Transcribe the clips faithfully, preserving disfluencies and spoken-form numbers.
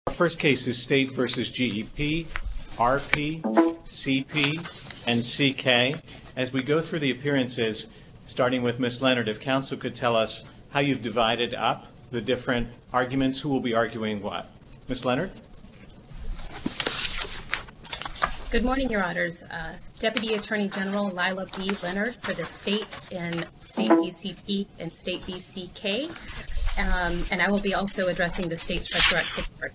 Our first case is State versus G E P, R P, C P, and C K. As we go through the appearances, starting with Miz Leonard, if counsel could tell us how you've divided up the different arguments, who will be arguing what? Miz Leonard? Good morning, Your Honors. Uh, Deputy Attorney General Lila B. Leonard for the state in State v. C P and State v. C K. Um, and I will be also addressing the state's retroactive part.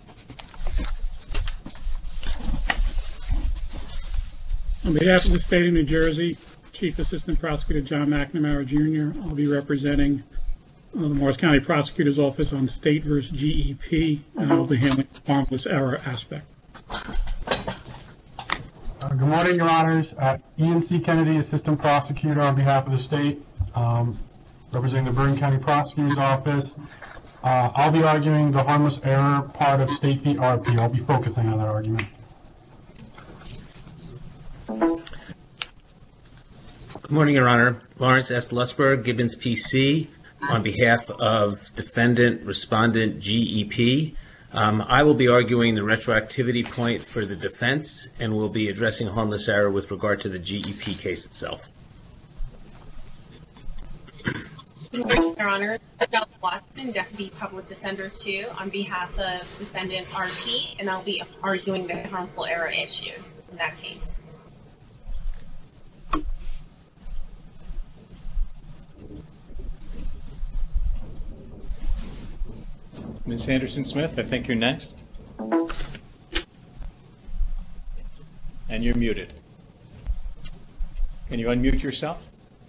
On behalf of the state of New Jersey, Chief Assistant Prosecutor John McNamara, Junior, I'll be representing uh, the Morris County Prosecutor's Office on State versus G E P, and I'll be handling the harmless error aspect. Uh, good morning, Your Honors. Uh, Ian C. Kennedy, Assistant Prosecutor on behalf of the state, um, representing the Bergen County Prosecutor's Office. Uh, I'll be arguing the harmless error part of State v. R P. I'll be focusing on that argument. Good morning, Your Honor. Lawrence S. Lusberg, Gibbons P C, on behalf of Defendant Respondent G E P. Um, I will be arguing the retroactivity point for the defense, and will be addressing harmless error with regard to the G E P case itself. Good morning, Your Honor. Adele Watson, Deputy Public Defender two, on behalf of Defendant R P, and I'll be arguing the harmful error issue in that case. Miz Anderson-Smith, I think you're next. And you're muted. Can you unmute yourself?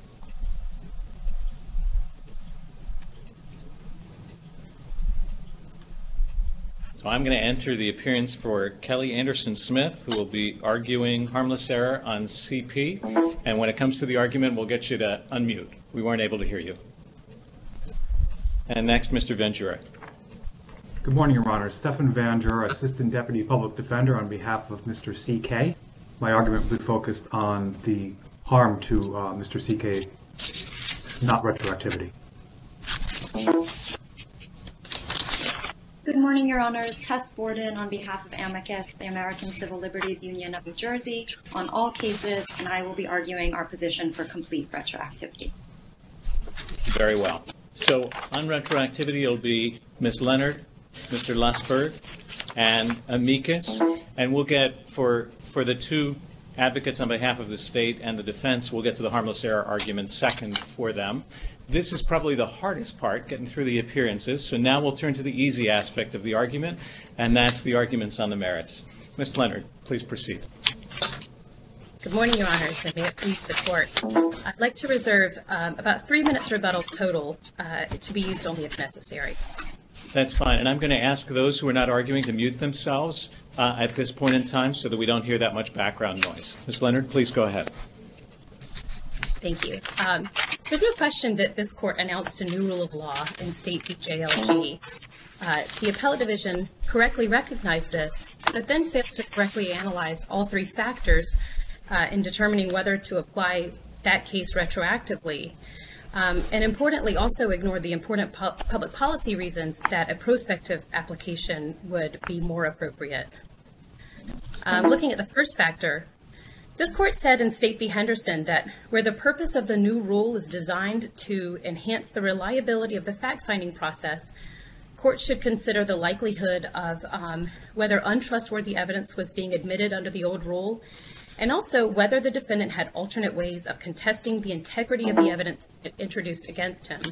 So I'm going to enter the appearance for Kelly Anderson-Smith, who will be arguing harmless error on C P. And when it comes to the argument, we'll get you to unmute. We weren't able to hear you. And next, Mister Ventura. Good morning, Your Honor. Stephan Van Jura, Assistant Deputy Public Defender on behalf of Mister C K. My argument will be focused on the harm to uh, Mister C K, not retroactivity. Good morning, Your Honors. Tess Borden on behalf of Amicus, the American Civil Liberties Union of New Jersey, on all cases, and I will be arguing our position for complete retroactivity. Very well. So on retroactivity, it'll be Miz Leonard, Mister Lusberg, and Amicus, and we'll get, for for the two advocates on behalf of the state and the defense, we'll get to the harmless error argument second for them. This is probably the hardest part, getting through the appearances, so now we'll turn to the easy aspect of the argument, and that's the arguments on the merits. Miz Leonard, please proceed. Good morning, Your Honors, and may it please the Court. I'd like to reserve um, about three minutes rebuttal total uh, to be used only if necessary. That's fine, and I'm going to ask those who are not arguing to mute themselves uh, at this point in time so that we don't hear that much background noise. Miz Leonard, please go ahead. Thank you. Um, there's no question that this Court announced a new rule of law in State v. J L G. Uh, the Appellate Division correctly recognized this, but then failed to correctly analyze all three factors uh, in determining whether to apply that case retroactively. Um, and importantly, also ignored the important pu public policy reasons that a prospective application would be more appropriate. Um, looking at the first factor, this Court said in State v. Henderson that where the purpose of the new rule is designed to enhance the reliability of the fact-finding process, courts should consider the likelihood of um, whether untrustworthy evidence was being admitted under the old rule, and also whether the defendant had alternate ways of contesting the integrity of the evidence introduced against him.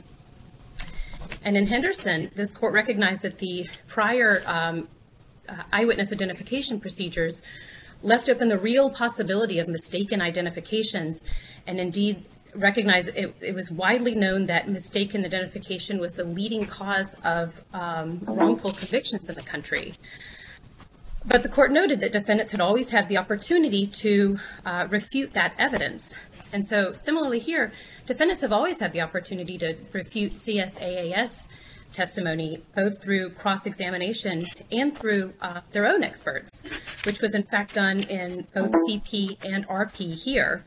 And in Henderson, this Court recognized that the prior um, uh, eyewitness identification procedures left open the real possibility of mistaken identifications, and indeed recognized it, it was widely known that mistaken identification was the leading cause of um, wrongful convictions in the country. But the Court noted that defendants had always had the opportunity to uh, refute that evidence. And so similarly here, defendants have always had the opportunity to refute C S A A S testimony, both through cross-examination and through uh, their own experts, which was in fact done in both C P and R P here.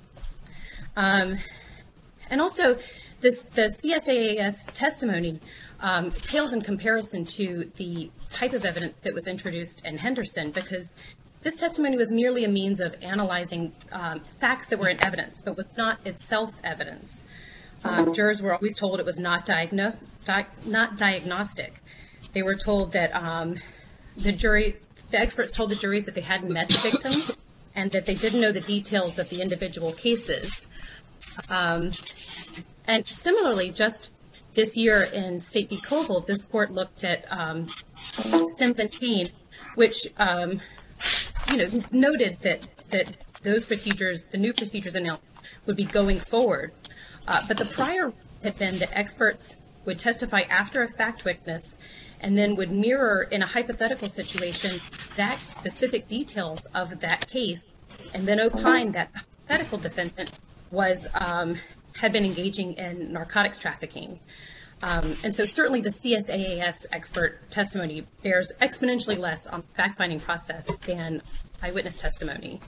Um, and also, this, the C S A A S testimony um, pales in comparison to the type of evidence that was introduced in Henderson, because this testimony was merely a means of analyzing um, facts that were in evidence, but was not itself evidence. Um, jurors were always told it was not, diagno- di- not diagnostic. They were told that um, the jury, the experts told the jury that they hadn't met the victims and that they didn't know the details of the individual cases. Um, and similarly, just this year in State v. Koval, this court looked at um, Sims and Payne, which um, you know, noted that, that those procedures, the new procedures announced, would be going forward. Uh, but the prior had been that experts would testify after a fact witness and then would mirror in a hypothetical situation that specific details of that case and then opine that the hypothetical defendant was um, had been engaging in narcotics trafficking. Um, and so certainly the C S A A S expert testimony bears exponentially less on the fact-finding process than eyewitness testimony.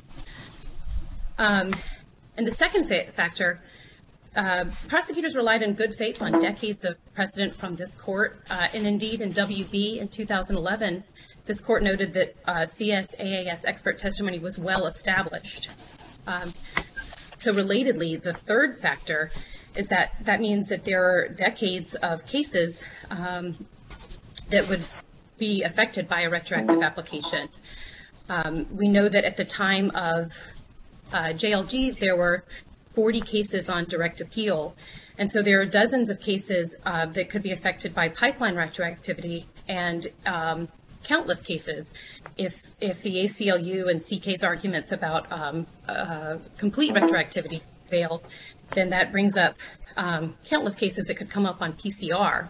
Um, and the second fa- factor, uh, prosecutors relied in good faith on decades of precedent from this court. Uh, and indeed, in W B in two thousand eleven, this court noted that uh, C S A A S expert testimony was well established. Um, so relatedly, the third factor is that that means that there are decades of cases um, that would be affected by a retroactive application. Um, we know that at the time of uh, J L G, there were forty cases on direct appeal. And so there are dozens of cases uh, that could be affected by pipeline retroactivity and um, countless cases. If if the A C L U and C K's arguments about um, uh, complete retroactivity fail, then that brings up um, countless cases that could come up on P C R.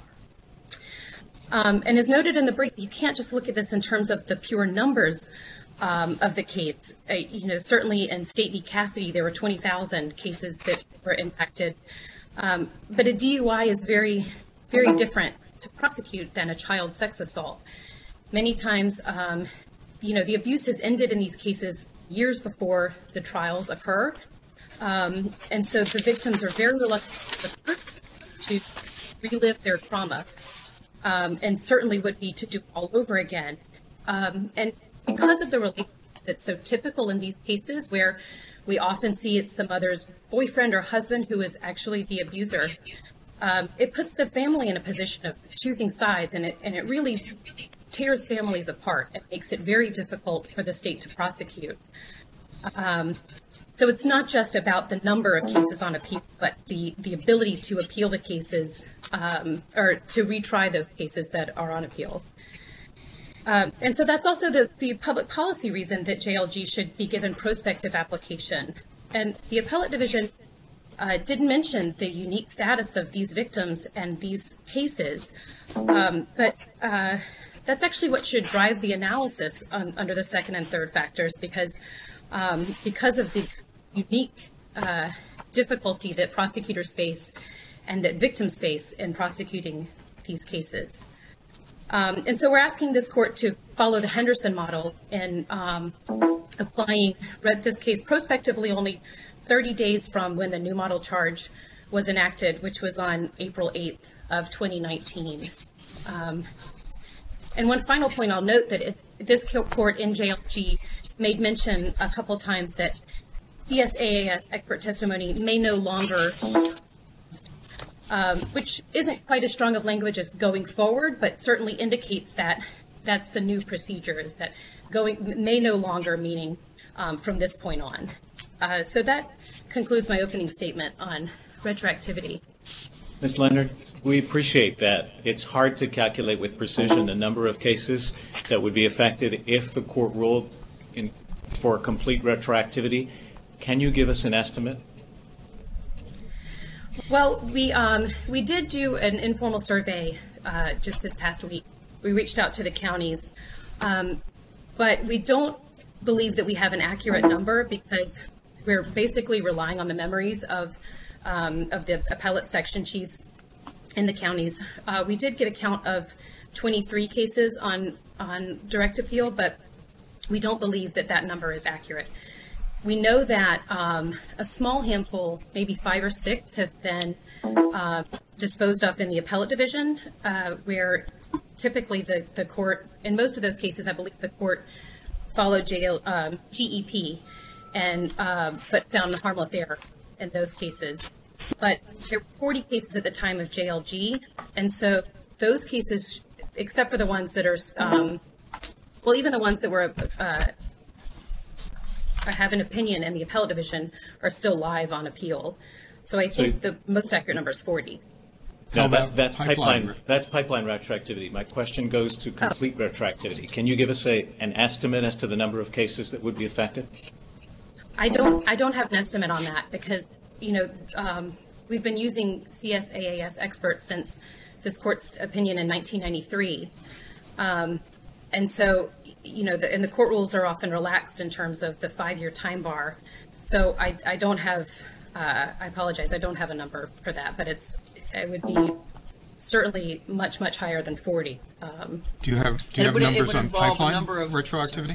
Um, and as noted in the brief, you can't just look at this in terms of the pure numbers um, of the case. Uh, you know, certainly in State v. Cassidy, there were twenty thousand cases that were impacted. Um, but a D U I is very, very different to prosecute than a child sex assault. Many times, um, you know, the abuse has ended in these cases years before the trials occur. Um, and so the victims are very reluctant to relive their trauma, um, and certainly would be to do all over again. Um, and because of the relationship that's so typical in these cases, where we often see it's the mother's boyfriend or husband who is actually the abuser, um, it puts the family in a position of choosing sides, and it and it really tears families apart. It makes it very difficult for the state to prosecute. Um, So it's not just about the number of cases on appeal, but the, the ability to appeal the cases um, or to retry those cases that are on appeal. Um, and so that's also the, the public policy reason that J L G should be given prospective application. And the appellate division uh, did mention the unique status of these victims and these cases, um, but uh, that's actually what should drive the analysis on, under the second and third factors, because um, because of the unique uh, difficulty that prosecutors face and that victims face in prosecuting these cases. Um, and so we're asking this court to follow the Henderson model in um, applying this case prospectively only thirty days from when the new model charge was enacted, which was on April eighth of twenty nineteen. Um, and one final point, I'll note that it, this court in J L G made mention a couple times that C S A A S expert testimony may no longer, um, which isn't quite as strong of language as going forward, but certainly indicates that that's the new procedure, is that going may no longer meaning um, from this point on. Uh, so that concludes my opening statement on retroactivity. Miz Leonard, we appreciate that. It's hard to calculate with precision the number of cases that would be affected if the court ruled in, for complete retroactivity. Can you give us an estimate? Well, we um, we did do an informal survey uh, just this past week. We reached out to the counties, um, but we don't believe that we have an accurate number because we're basically relying on the memories of um, of the appellate section chiefs in the counties. Uh, we did get a count of twenty-three cases on on direct appeal, but we don't believe that that number is accurate. We know that um, a small handful, maybe five or six, have been uh, disposed of in the appellate division, uh, where typically the, the court, in most of those cases, I believe the court followed J L, um, G E P, and uh, but found harmless error in those cases. But there were forty cases at the time of J L G, and so those cases, except for the ones that are, um, well, even the ones that were uh, have an opinion in the appellate division are still live on appeal. So I think so, the most accurate number is forty. No, that, that's pipeline. pipeline. That's pipeline retroactivity. My question goes to complete oh. retroactivity. Can you give us a an estimate as to the number of cases that would be affected? I don't. I don't have an estimate on that because you know um, we've been using C S A A S experts since this court's opinion in nineteen ninety-three, um, and so you know, the, and the court rules are often relaxed in terms of the five-year time bar. So I, I don't have. Uh, I apologize. I don't have a number for that, but it's it would be certainly much much higher than forty. Um, do you have do you have would, numbers on pipeline number of, retroactivity?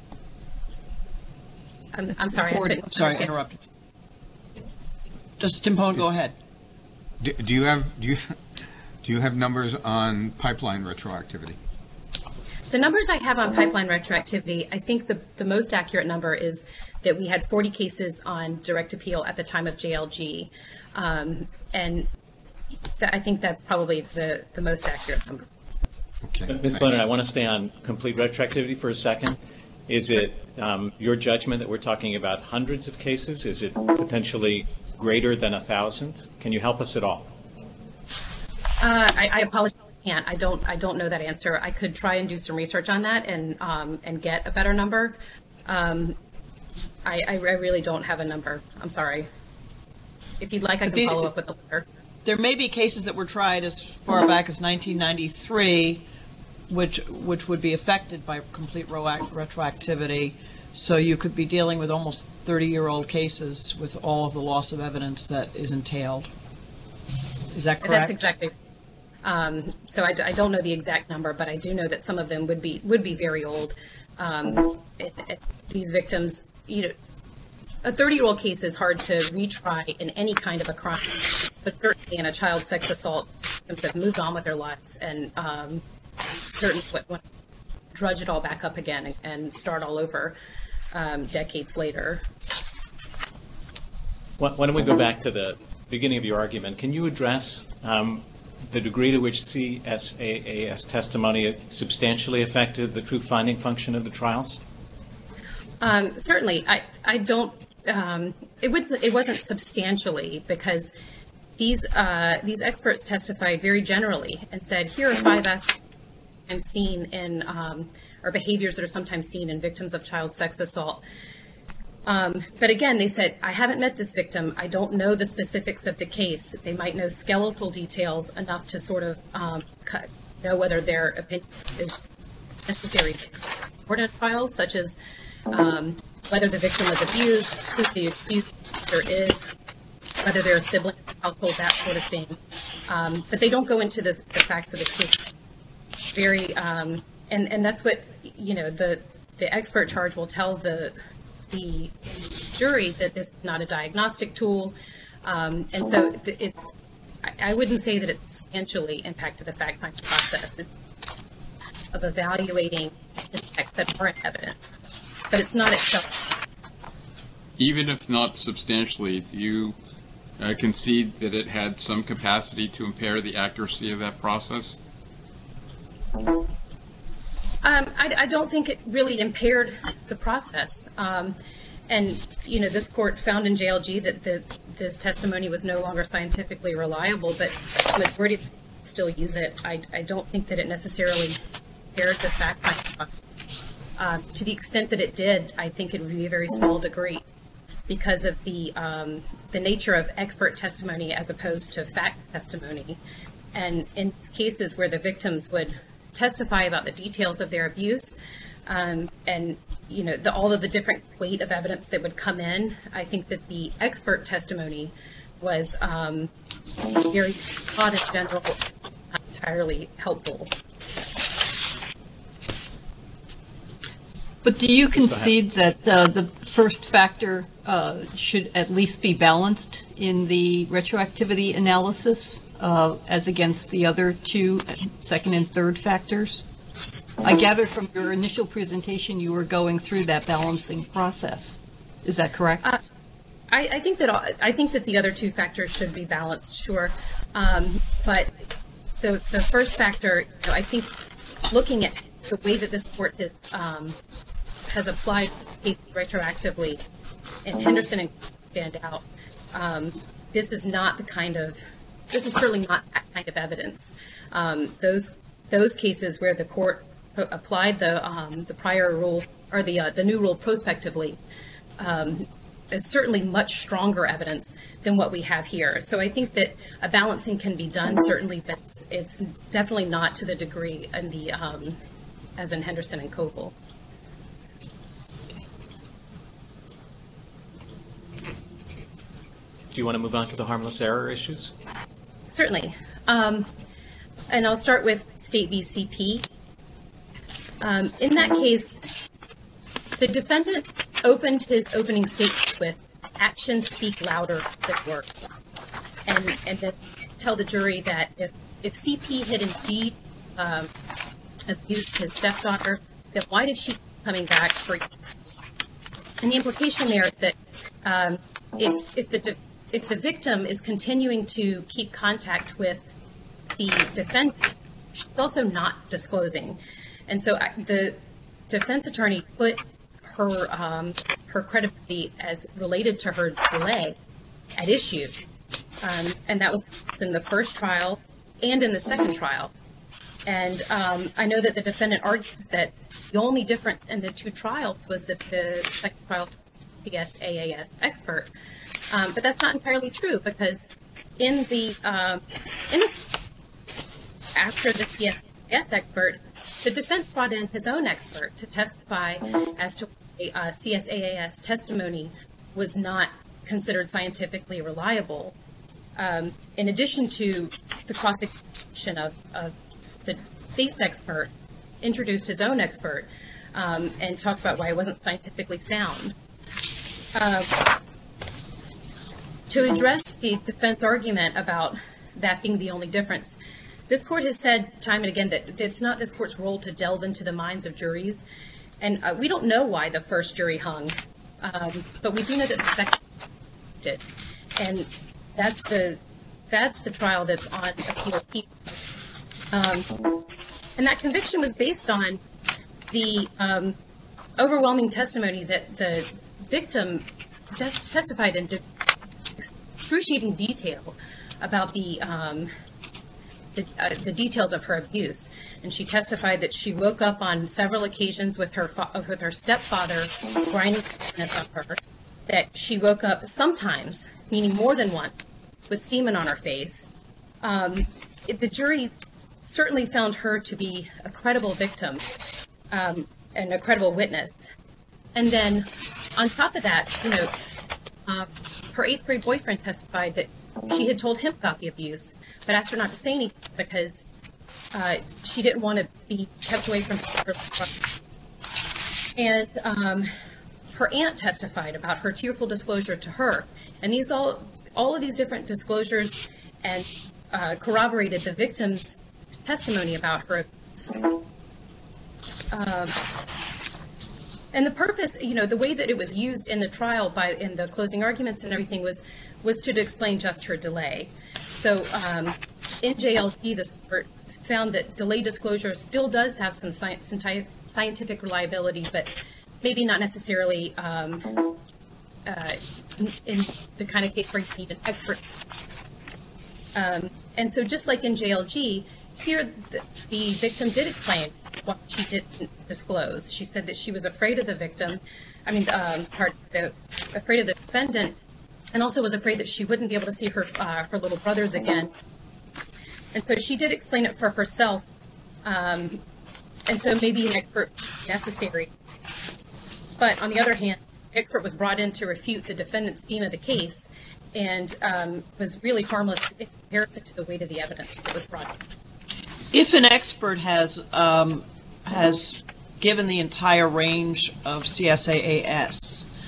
I'm, I'm sorry. forty, I sorry, interrupted. Just Timpone, go ahead. Do, do you have do you do you have numbers on pipeline retroactivity? The numbers I have on pipeline retroactivity, I think the, the most accurate number is that we had forty cases on direct appeal at the time of J L G. Um, and th- I think that's probably the, the most accurate number. Okay. Miz Leonard, I want to stay on complete retroactivity for a second. Is it um, your judgment that we're talking about hundreds of cases? Is it potentially greater than a thousand? Can you help us at all? Uh, I, I apologize. Can't. I don't. I don't know that answer. I could try and do some research on that and um, and get a better number. Um, I, I really don't have a number. I'm sorry. If you'd like, I can the, follow up with the letter. There may be cases that were tried as far back as nineteen ninety-three, which which would be affected by complete retroactivity. So you could be dealing with almost thirty-year-old cases with all of the loss of evidence that is entailed. Is that correct? That's exactly. Um, so I, I don't know the exact number, but I do know that some of them would be would be very old. Um, it, it, these victims, you know, a thirty-year-old case is hard to retry in any kind of a crime, but certainly in a child sex assault, victims have moved on with their lives and um, certainly want to drudge it all back up again and, and start all over um, decades later. Why, why don't we go back to the beginning of your argument? Can you address um, the degree to which C S A A S testimony substantially affected the truth-finding function of the trials? Um, certainly. I, I don't, um, it, was, it wasn't substantially because these, uh, these experts testified very generally and said, here are five aspects I'm seen in, um, or behaviors that are sometimes seen in victims of child sex assault. Um, but again, they said, I haven't met this victim. I don't know the specifics of the case. They might know skeletal details enough to sort of um, cut, know whether their opinion is necessary to support a trial, such as um, whether the victim was abused, who the abuser is, whether they're a sibling in the household, that sort of thing. Um, but they don't go into this, the facts of the case. Very, um, and, and that's what, you know, the, the expert charge will tell the the jury that this is not a diagnostic tool. Um, and so it's, I wouldn't say that it substantially impacted the fact-finding process of evaluating the facts that aren't evident, but it's not itself. Even if not substantially, do you uh, concede that it had some capacity to impair the accuracy of that process? Um, I, I don't think it really impaired the process. Um, and, you know, this court found in J L G that the, this testimony was no longer scientifically reliable, but the majority still use it. I, I don't think that it necessarily impaired the fact-finding process. Uh, to the extent that it did, I think it would be a very small degree because of the, um, the nature of expert testimony as opposed to fact testimony. And in cases where the victims would testify about the details of their abuse um, and, you know, the, all of the different weight of evidence that would come in, I think that the expert testimony was um, very broad in general, not entirely helpful. But do you concede that uh, the first factor uh, should at least be balanced in the retroactivity analysis uh, as against the other two, second and third factors? I gathered from your initial presentation you were going through that balancing process. Is that correct? Uh, I, I think that all, I think that the other two factors should be balanced, sure. Um, but the the first factor, you know, I think, looking at the way that this court has, um, has applied cases retroactively, and Henderson and stand out. Um, this is not the kind of this is certainly not that kind of evidence. Um, those those cases where the court applied the um, the prior rule or the uh, the new rule prospectively um, is certainly much stronger evidence than what we have here. So I think that a balancing can be done, certainly, but it's, it's definitely not to the degree in the um, as in Henderson and Koval. Do you want to move on to the harmless error issues? Certainly. Um, and I'll start with State v. C P. Um, in that case, the defendant opened his opening statement with actions speak louder than words, and and then tell the jury that if, if C P had indeed um, abused his stepdaughter, then why did she keep coming back for years? And the implication there is that um, if if the de- if the victim is continuing to keep contact with the defendant, she's also not disclosing. And so the defense attorney put her um, her credibility as related to her delay at issue. Um, and that was in the first trial and in the second trial. And um, I know that the defendant argues that the only difference in the two trials was that the second trial C S A A S expert. Um, but that's not entirely true, because in the um, in the, after the C S A A S expert, the defense brought in his own expert to testify as to why uh, C S A A S testimony was not considered scientifically reliable. Um, in addition to the cross-examination of, of the state's expert, introduced his own expert um, and talked about why it wasn't scientifically sound. Uh, to address the defense argument about that being the only difference, this court has said time and again that it's not this court's role to delve into the minds of juries. And uh, we don't know why the first jury hung, um, but we do know that the second did. And that's the that's the trial that's on appeal. Um, and that conviction was based on the um, overwhelming testimony that the victim just testified in de- excruciating detail about the, um, the, uh, the details of her abuse. And she testified that she woke up on several occasions with her fa- with her stepfather grinding sickness on her, that she woke up sometimes, meaning more than once, with semen on her face. Um, it, the jury certainly found her to be a credible victim um, and a credible witness. And then on top of that, you know, uh, her eighth grade boyfriend testified that she had told him about the abuse, but asked her not to say anything because uh, she didn't want to be kept away from her. And um, her aunt testified about her tearful disclosure to her. And these all, all of these different disclosures and uh, corroborated the victim's testimony about her abuse. Um, and the purpose, you know, the way that it was used in the trial by in the closing arguments and everything was was to explain just her delay. So um, in J L G, this court found that delay disclosure still does have some science, scientific reliability, but maybe not necessarily um, uh, in, in the kind of case where you need an expert. Um, and so just like in J L G, here the, the victim did explain what she didn't disclose. She said that she was afraid of the victim, I mean, um, part, the, afraid of the defendant, and also was afraid that she wouldn't be able to see her uh, her little brothers again. And so she did explain it for herself, um, and so maybe an expert was necessary. But on the other hand, the expert was brought in to refute the defendant's theme of the case, and um, was really harmless in comparison to the weight of the evidence that was brought in. If an expert has um, has given the entire range of C S A A S,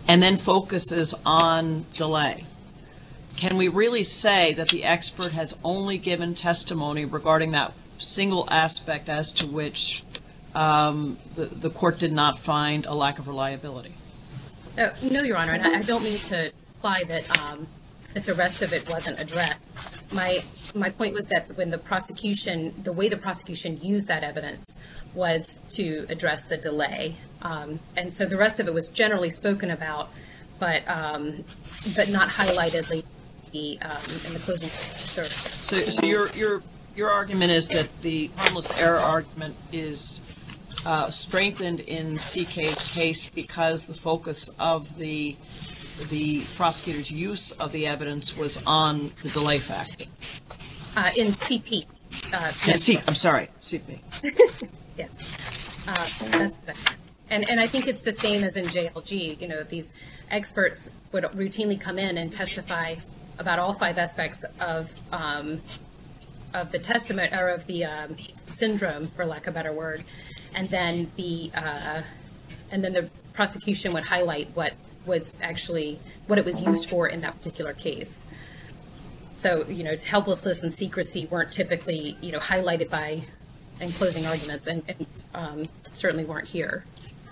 and then focuses on delay. Can we really say that the expert has only given testimony regarding that single aspect as to which um, the, the court did not find a lack of reliability? Uh, no, Your Honor, and I, I don't mean to imply that um, that the rest of it wasn't addressed. My my point was that when the prosecution, the way the prosecution used that evidence was to address the delay, um, and so the rest of it was generally spoken about, but um, but not highlightedly the um, in the closing. So, so, so your your your argument is that the harmless error argument is uh, strengthened in C K's case because the focus of the the prosecutor's use of the evidence was on the delay factor. Uh, in C P. Uh, yeah, C, I'm sorry, C P. Yes. Uh, that's that. And, and I think it's the same as in J L G. You know, these experts would routinely come in and testify about all five aspects of um, of the testimony or of the um, syndrome, for lack of a better word, and then the uh, and then the prosecution would highlight what was actually what it was used for in that particular case. So, you know, helplessness and secrecy weren't typically, you know, highlighted by in closing arguments, and, and um, certainly weren't here.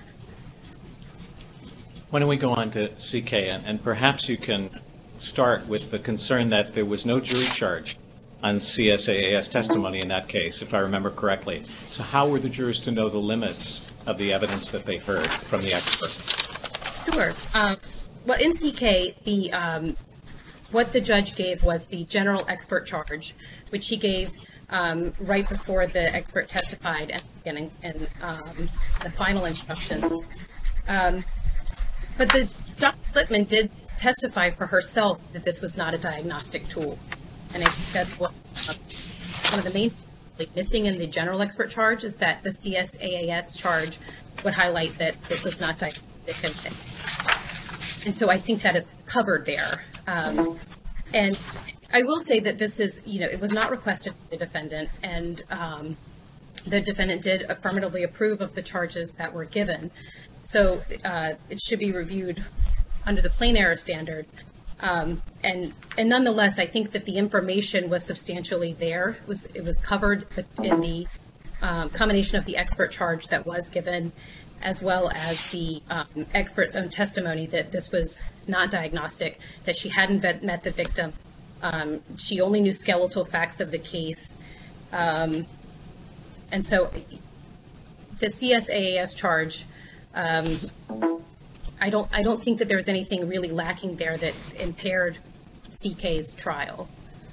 Why don't we go on to C K, and, and perhaps you can start with the concern that there was no jury charge on C S A A S testimony in that case, if I remember correctly. So how were the jurors to know the limits of the evidence that they heard from the expert? Sure. Um, well, in C K, the um, what the judge gave was the general expert charge, which he gave um, right before the expert testified at the beginning, and um, the final instructions. Um, but the Doctor Littman did testify for herself that this was not a diagnostic tool, and I think that's what uh, one of the main like, missing in the general expert charge is that the C S A A S charge would highlight that this was not diagnostic. And, and so I think that is covered there. Um, and I will say that this is, you know, it was not requested by the defendant, and um, the defendant did affirmatively approve of the charges that were given. So uh, it should be reviewed under the plain error standard. Um, and and nonetheless, I think that the information was substantially there. It was, it was covered in the um, combination of the expert charge that was given, as well as the um, expert's own testimony that this was not diagnostic, that she hadn't met the victim. Um, she only knew skeletal facts of the case. Um, and so the C S A A S charge, um, I don't, I don't think that there's anything really lacking there that impaired C K's trial.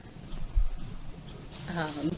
Um,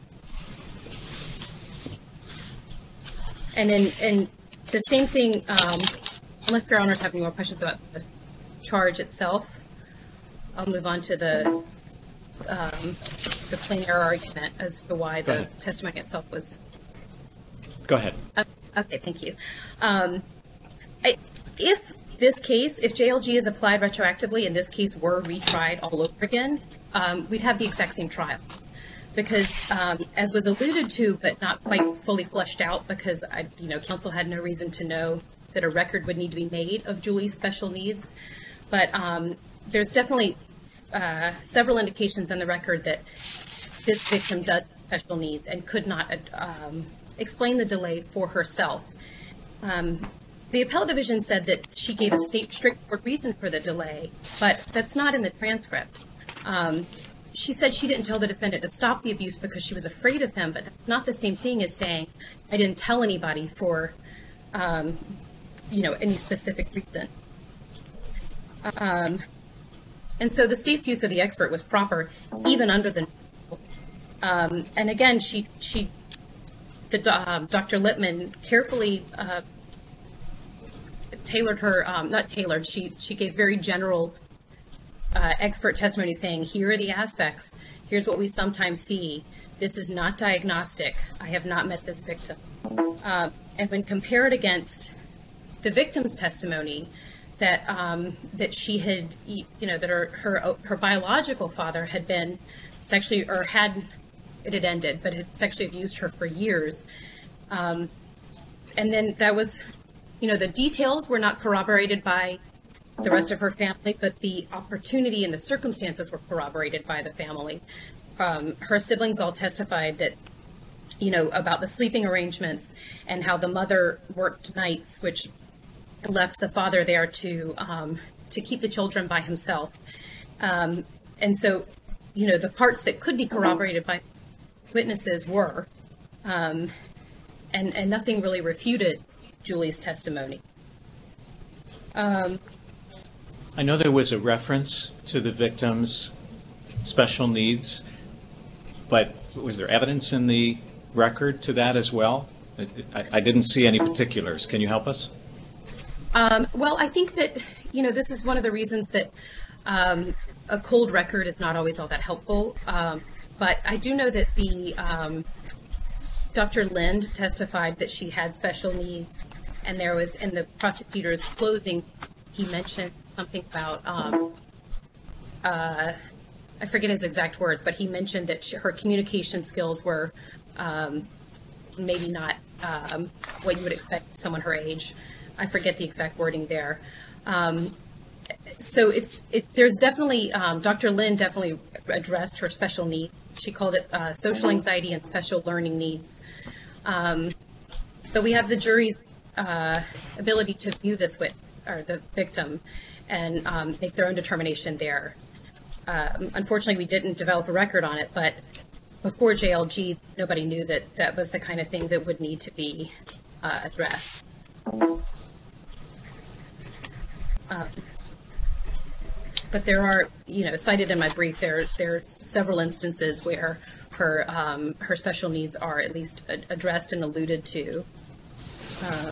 and then, and the same thing, um, unless your honors have any more questions about the charge itself, I'll move on to the um, the plain error argument as to why the testimony itself was. Go ahead. Uh, okay, thank you. Um, I, if this case, if J L G is applied retroactively and this case were retried all over again, um, we'd have the exact same trial. Because, um, as was alluded to, but not quite fully fleshed out, because I, you know, counsel had no reason to know that a record would need to be made of Julie's special needs. But um, there's definitely uh, several indications on the record that this victim does have special needs and could not um, explain the delay for herself. Um, the appellate division said that she gave a state straightforward reason for the delay, but that's not in the transcript. Um, She said she didn't tell the defendant to stop the abuse because she was afraid of him, but that's not the same thing as saying, I didn't tell anybody for, um, you know, any specific reason. Um, and so the state's use of the expert was proper, even under the, um, and again, she, she, the um, Doctor Littman carefully uh, tailored her, um, not tailored, she, she gave very general Uh, expert testimony saying, here are the aspects, here's what we sometimes see, this is not diagnostic, I have not met this victim. Uh, and when compared against the victim's testimony that um, that she had, you know, that her, her her biological father had been sexually, or had, it had ended, but had sexually abused her for years. Um, and then that was, you know, the details were not corroborated by the rest of her family, but the opportunity and the circumstances were corroborated by the family. Um, her siblings all testified that, you know, about the sleeping arrangements and how the mother worked nights, which left the father there to um, to keep the children by himself. Um, and so, you know, the parts that could be corroborated by witnesses were, um, and, and nothing really refuted Julie's testimony. Um, I know there was a reference to the victim's special needs, but was there evidence in the record to that as well? I, I didn't see any particulars. Can you help us? Um, well, I think that, you know, this is one of the reasons that um, a cold record is not always all that helpful. Um, but I do know that the um, Doctor Lind testified that she had special needs, and there was in the prosecutor's closing, he mentioned something about, um, uh, I forget his exact words, but he mentioned that she, her communication skills were um, maybe not um, what you would expect someone her age. I forget the exact wording there. Um, so it's it, there's definitely, um, Doctor Lind definitely addressed her special need. She called it uh, social anxiety and special learning needs. Um, but we have the jury's uh, ability to view this with, or the victim, and um, make their own determination there. Uh, unfortunately, we didn't develop a record on it, but before J L G, nobody knew that that was the kind of thing that would need to be uh, addressed. Um, but there are, you know, cited in my brief, there there's several instances where her um, her special needs are at least ad- addressed and alluded to. Uh,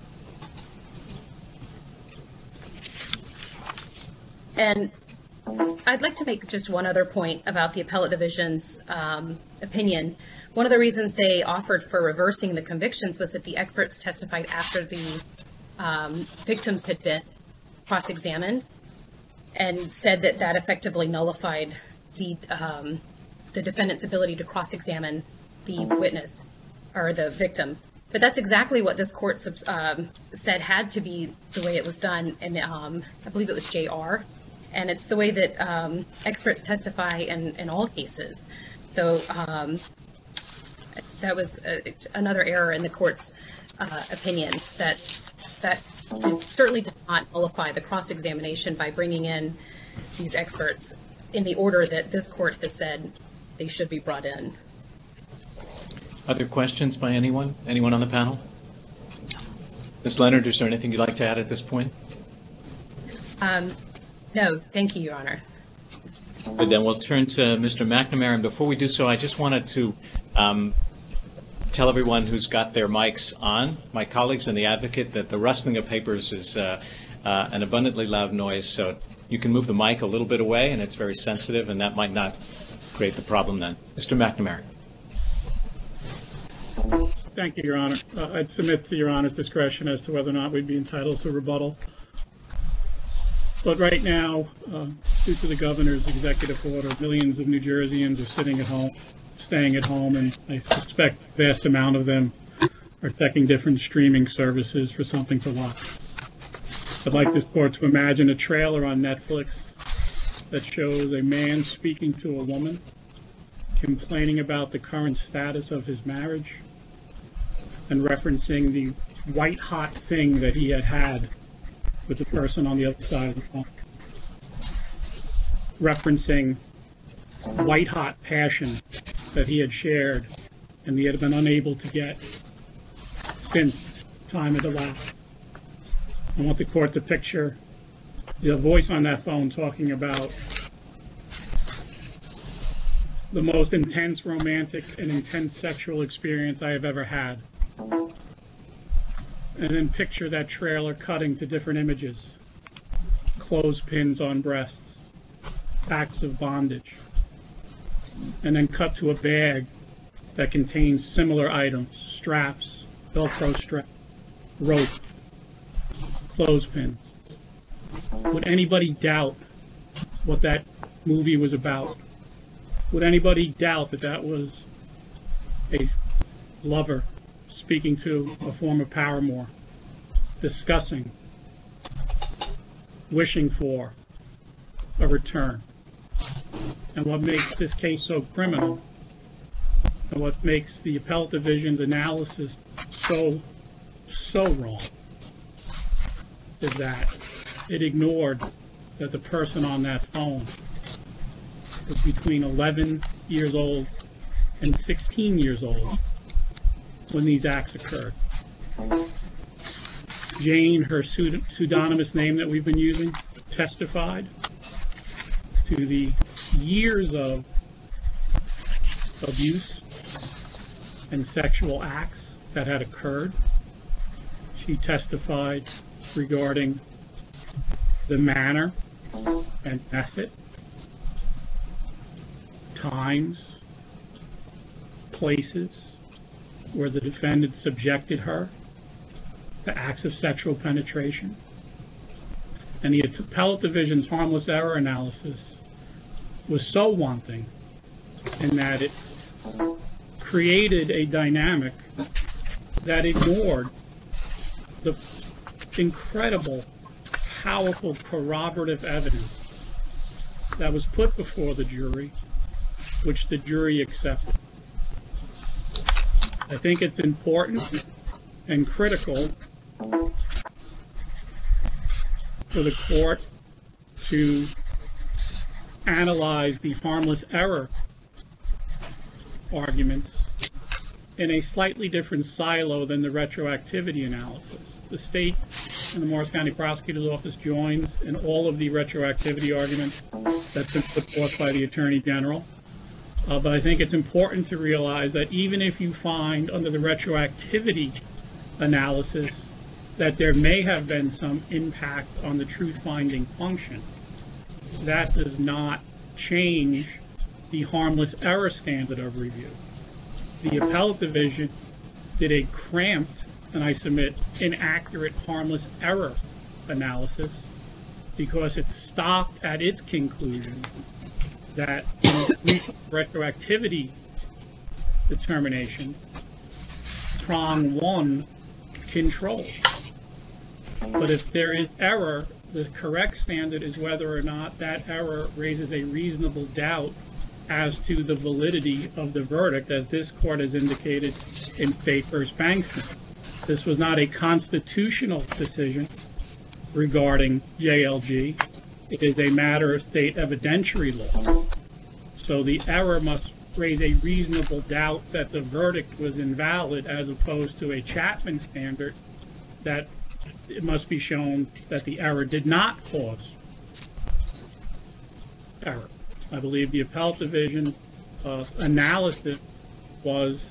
and I'd like to make just one other point about the appellate division's um, opinion. One of the reasons they offered for reversing the convictions was that the experts testified after the um, victims had been cross-examined, and said that that effectively nullified the um, the defendant's ability to cross-examine the witness or the victim. But that's exactly what this court um, said had to be the way it was done, and um, I believe it was J R. And it's the way that um, experts testify in, in all cases. So um, that was a, another error in the court's uh, opinion, that that did, certainly did not nullify the cross-examination by bringing in these experts in the order that this court has said they should be brought in. Other questions by anyone? Anyone on the panel? Miz Leonard, is there anything you'd like to add at this point? Um, no, thank you, Your Honor. Good, then we'll turn to Mister McNamara. And before we do so, I just wanted to um, tell everyone who's got their mics on, my colleagues and the advocate, that the rustling of papers is uh, uh, an abundantly loud noise. So you can move the mic a little bit away, and it's very sensitive, and that might not create the problem then. Mister McNamara. Thank you, Your Honor. Uh, I'd submit to Your Honor's discretion as to whether or not we'd be entitled to rebuttal. But right now, uh, due to the governor's executive order, millions of New Jerseyans are sitting at home, staying at home, and I suspect a vast amount of them are checking different streaming services for something to watch. I'd like this court to imagine a trailer on Netflix that shows a man speaking to a woman, complaining about the current status of his marriage, and referencing the white-hot thing that he had had with the person on the other side of the phone. Referencing white-hot passion that he had shared and he had been unable to get since time had elapsed. I want the court to picture the voice on that phone talking about the most intense romantic and intense sexual experience I have ever had. And then picture that trailer cutting to different images. Clothespins on breasts, acts of bondage. And then cut to a bag that contains similar items, straps, Velcro strap, rope, clothespins. Would anybody doubt what that movie was about? Would anybody doubt that that was a lover speaking to a former paramour, discussing wishing for a return. And what makes this case so criminal, and what makes the appellate division's analysis so, so wrong, is that it ignored that the person on that phone was between eleven years old and sixteen years old when these acts occurred. Jane, her pseudonymous name that we've been using, testified to the years of abuse and sexual acts that had occurred. She testified regarding the manner and method, times, places where the defendant subjected her to acts of sexual penetration. And the appellate division's harmless error analysis was so wanting in that it created a dynamic that ignored the incredible, powerful corroborative evidence that was put before the jury, which the jury accepted. I think it's important and critical for the court to analyze the harmless error arguments in a slightly different silo than the retroactivity analysis. The state and the Morris County Prosecutor's Office joins in all of the retroactivity arguments that's been put forth by the Attorney General. Uh, but I think it's important to realize that even if you find under the retroactivity analysis that there may have been some impact on the truth-finding function, that does not change the harmless error standard of review. The appellate division did a cramped, and I submit, inaccurate harmless error analysis because it stopped at its conclusion that in retroactivity determination, prong one controls. But if there is error, the correct standard is whether or not that error raises a reasonable doubt as to the validity of the verdict, as this court has indicated in State v. Bankston. This was not a constitutional decision regarding J L G. It is a matter of state evidentiary law. So the error must raise a reasonable doubt that the verdict was invalid, as opposed to a Chapman standard that it must be shown that the error did not cause error. I believe the appellate division uh, analysis was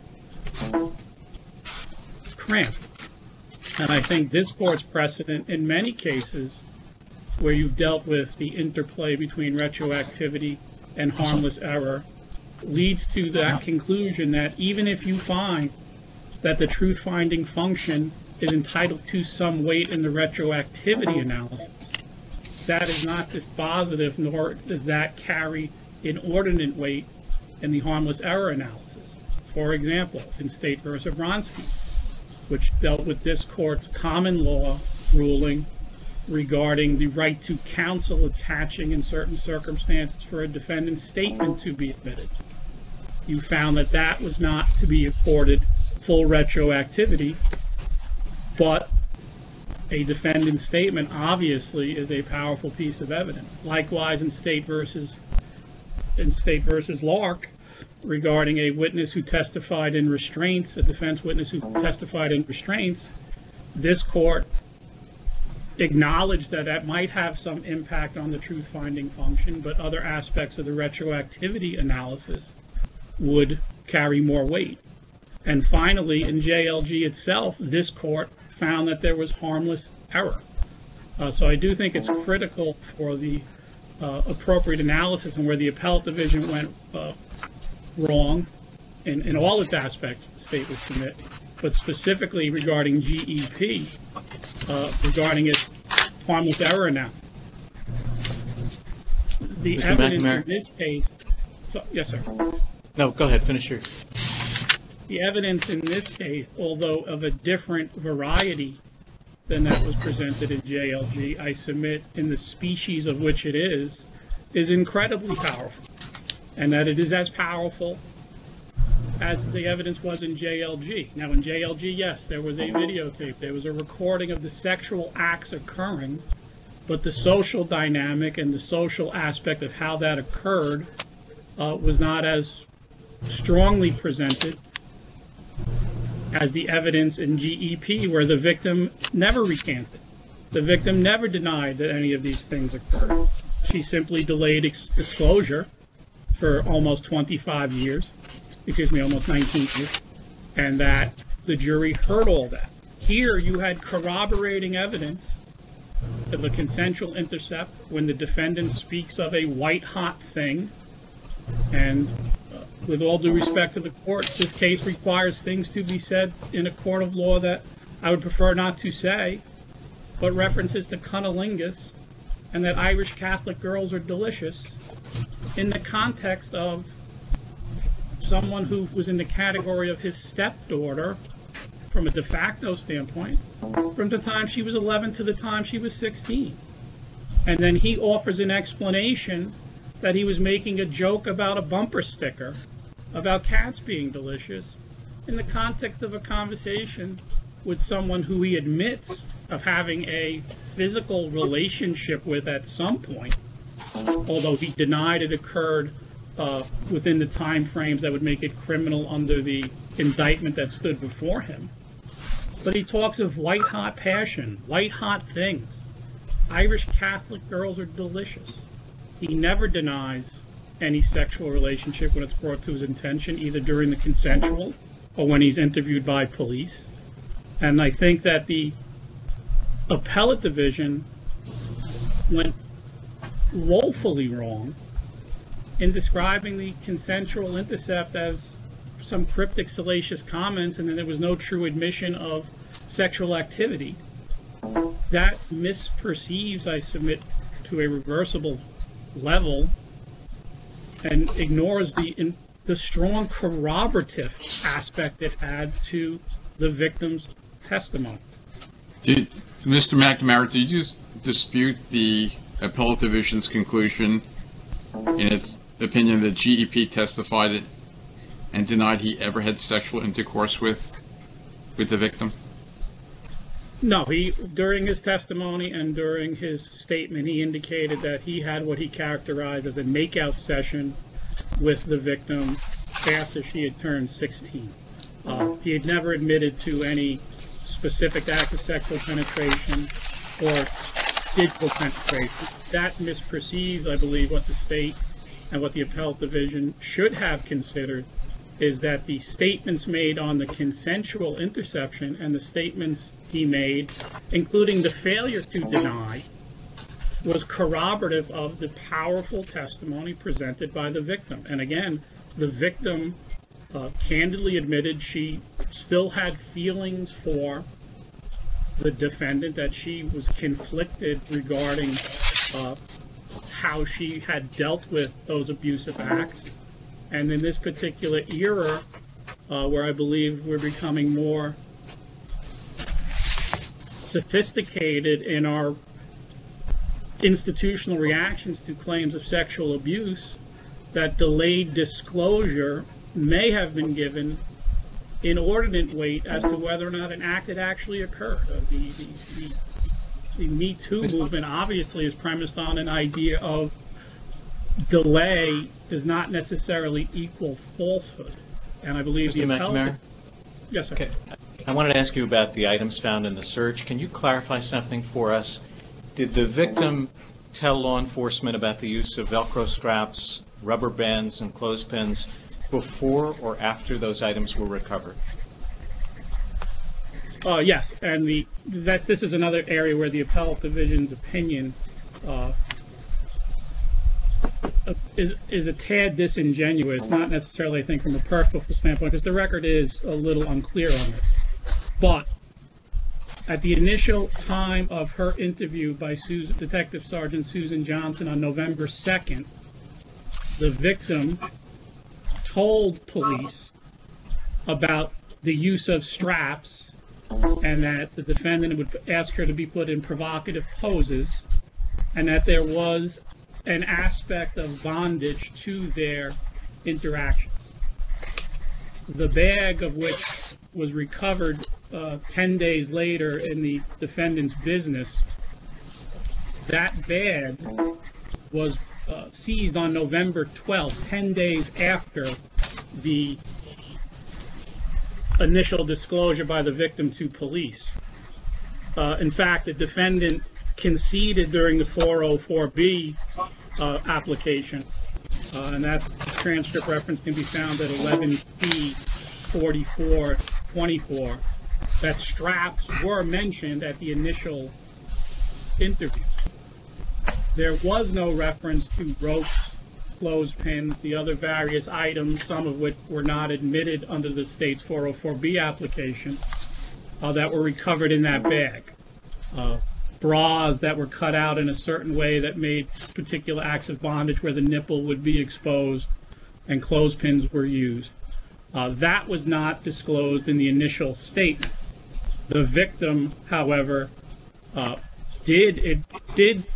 cramped. And I think this court's precedent in many cases where you've dealt with the interplay between retroactivity and harmless error leads to that conclusion that even if you find that the truth-finding function is entitled to some weight in the retroactivity analysis, that is not dispositive, nor does that carry inordinate weight in the harmless error analysis. For example, in State v. Vronsky, which dealt with this court's common law ruling regarding the right to counsel attaching in certain circumstances for a defendant's statement to be admitted. You found that that was not to be accorded full retroactivity, but a defendant's statement obviously is a powerful piece of evidence. Likewise, in State versus in State versus Lark, regarding a witness who testified in restraints, a defense witness who testified in restraints, this court acknowledged that that might have some impact on the truth-finding function, but other aspects of the retroactivity analysis would carry more weight. And finally, in J L G itself, this court found that there was harmless error. Uh, so I do think it's critical for the uh, appropriate analysis and where the appellate division went uh, wrong in, in all its aspects the state would submit, but specifically regarding G E P, uh, regarding its harmless error now. The Mister evidence McNamara? in this case, so, yes, sir. No, go ahead, finish your. The evidence in this case, although of a different variety than that was presented in J L G, I submit, in the species of which it is, is incredibly powerful. And that it is as powerful as the evidence was in J L G. Now, in J L G, yes, there was a videotape. There was a recording of the sexual acts occurring, but the social dynamic and the social aspect of how that occurred uh, was not as strongly presented as the evidence in G E P, where the victim never recanted. The victim never denied that any of these things occurred. She simply delayed ex- disclosure for almost twenty-five years, excuse me, almost nineteen years, and that the jury heard all that. Here you had corroborating evidence of a consensual intercept when the defendant speaks of a white-hot thing, and uh, with all due respect to the court, this case requires things to be said in a court of law that I would prefer not to say, but references to cunnilingus and that Irish Catholic girls are delicious in the context of someone who was in the category of his stepdaughter from a de facto standpoint from the time she was eleven to the time she was sixteen. And then he offers an explanation that he was making a joke about a bumper sticker about cats being delicious in the context of a conversation with someone who he admits of having a physical relationship with at some point, although he denied it occurred uh, within the time frames that would make it criminal under the indictment that stood before him. But he talks of white-hot passion, white-hot things. Irish Catholic girls are delicious. He never denies any sexual relationship when it's brought to his attention, either during the consensual or when he's interviewed by police. And I think that the appellate division went woefully wrong in describing the consensual intercept as some cryptic, salacious comments, and then there was no true admission of sexual activity. That misperceives, I submit, to a reversible level and ignores the in, the strong corroborative aspect it had to the victim's testimony. Did, Mister McNamara, did you dispute the appellate division's conclusion in its opinion that G E P testified and denied he ever had sexual intercourse with with the victim? No, he during his testimony and during his statement, he indicated that he had what he characterized as a makeout session with the victim after she had turned sixteen. Uh, he had never admitted to any specific act of sexual penetration or digital penetration. That misperceives, I believe, what the state and what the appellate division should have considered is that the statements made on the consensual interception and the statements he made, including the failure to deny, was corroborative of the powerful testimony presented by the victim. And again, the victim uh, candidly admitted she still had feelings for the defendant, that she was conflicted regarding uh, how she had dealt with those abusive acts. And in this particular era, uh, where I believe we're becoming more sophisticated in our institutional reactions to claims of sexual abuse, that delayed disclosure may have been given inordinate weight as to whether or not an act had actually occurred. Uh, the, the, the, the Me Too movement obviously is premised on an idea of delay does not necessarily equal falsehood. And I believe Mister the appellate... McNamara? Yes, sir. Okay. I wanted to ask you about the items found in the search. Can you clarify something for us? Did the victim tell law enforcement about the use of Velcro straps, rubber bands, and clothespins before or after those items were recovered? Uh, yes, and the that this is another area where the appellate division's opinion uh, is is a tad disingenuous. Not necessarily, I think, from a purposeful standpoint, because the record is a little unclear on this. But at the initial time of her interview by Susan, Detective Sergeant Susan Johnson on November second, the victim told police about the use of straps and that the defendant would ask her to be put in provocative poses, and that there was an aspect of bondage to their interactions. The bag of which was recovered uh, ten days later in the defendant's business, that bag was uh, seized on November twelfth, ten days after the initial disclosure by the victim to police. Uh, in fact, the defendant conceded during the four oh four B uh, application, uh, and that transcript reference can be found at eleven P forty-four twenty-four, that straps were mentioned at the initial interview. There was no reference to ropes, clothespins, the other various items, some of which were not admitted under the state's four oh four B application, uh, that were recovered in that bag. Uh, bras that were cut out in a certain way that made particular acts of bondage where the nipple would be exposed, and clothespins were used. Uh, that was not disclosed in the initial statement. The victim, however, uh, did it did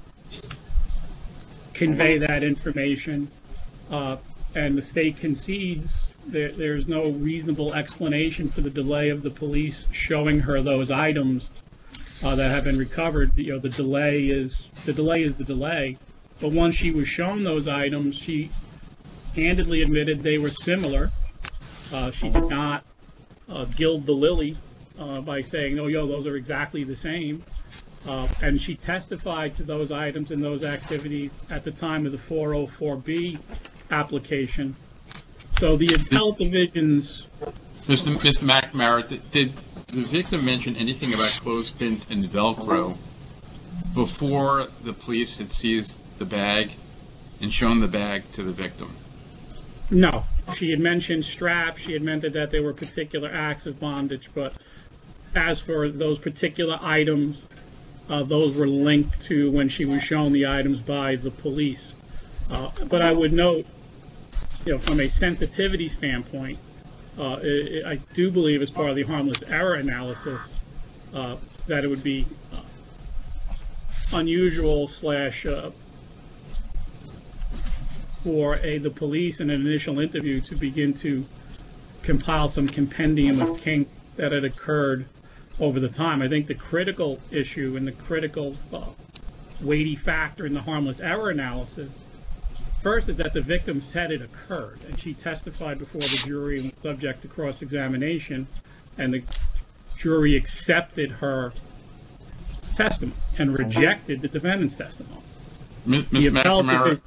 convey that information, uh, and the state concedes there, there's no reasonable explanation for the delay of the police showing her those items uh, that have been recovered. You know, the delay is the delay is the delay. But once she was shown those items, she candidly admitted they were similar. Uh, she did not uh, gild the lily uh, by saying, "Oh, yo, those are exactly the same." Uh, and she testified to those items and those activities at the time of the four oh four B application. So the appellate divisions... Mister Mister McNamara, did, did the victim mention anything about clothespins and Velcro before the police had seized the bag and shown the bag to the victim? No. She had mentioned straps. She had mentioned that there were particular acts of bondage. But as for those particular items, Uh, those were linked to when she was shown the items by the police. Uh, but I would note, you know, from a sensitivity standpoint, uh, it, I do believe as part of the harmless error analysis uh, that it would be uh, unusual slash uh, for a the police in an initial interview to begin to compile some compendium of kink that had occurred over the time. I think the critical issue and the critical uh, weighty factor in the harmless error analysis, first, is that the victim said it occurred, and she testified before the jury and was subject to cross-examination, and the jury accepted her testimony and rejected the defendant's testimony. Miz McNamara,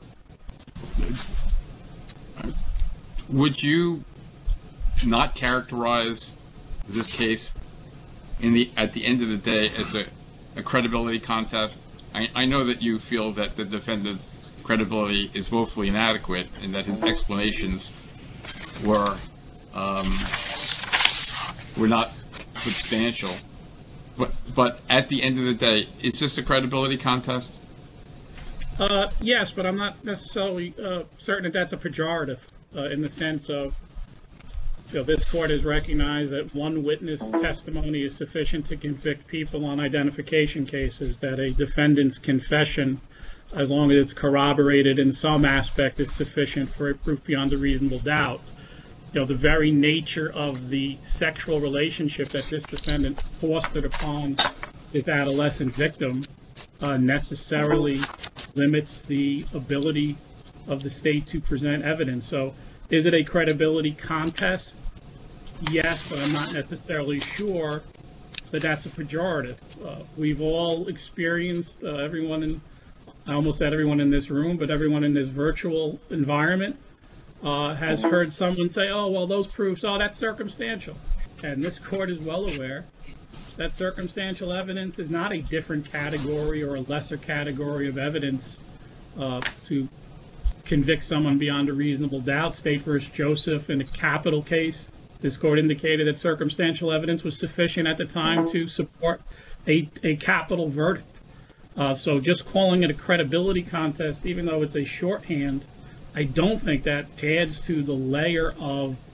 would you not characterize this case in the at the end of the day as a, a credibility contest? I, I know that you feel that the defendant's credibility is woefully inadequate and that his explanations were um, were not substantial. But but at the end of the day, is this a credibility contest? Uh, yes, but I'm not necessarily uh, certain that that's a pejorative uh, in the sense of, you know, this court has recognized that one witness testimony is sufficient to convict people on identification cases, that a defendant's confession, as long as it's corroborated in some aspect, is sufficient for a proof beyond a reasonable doubt. You know, the very nature of the sexual relationship that this defendant foisted upon his adolescent victim uh, necessarily limits the ability of the state to present evidence. So is it a credibility contest? Yes, but I'm not necessarily sure that that's a pejorative. Uh, we've all experienced, uh, everyone in, I almost said everyone in this room, but everyone in this virtual environment uh, has heard someone say, oh, well, those proofs, oh, that's circumstantial. And this court is well aware that circumstantial evidence is not a different category or a lesser category of evidence uh, to convict someone beyond a reasonable doubt. State versus Joseph, in a capital case, this court indicated that circumstantial evidence was sufficient at the time to support a, a capital verdict. Uh, so just calling it a credibility contest, even though it's a shorthand, I don't think that adds to the layer of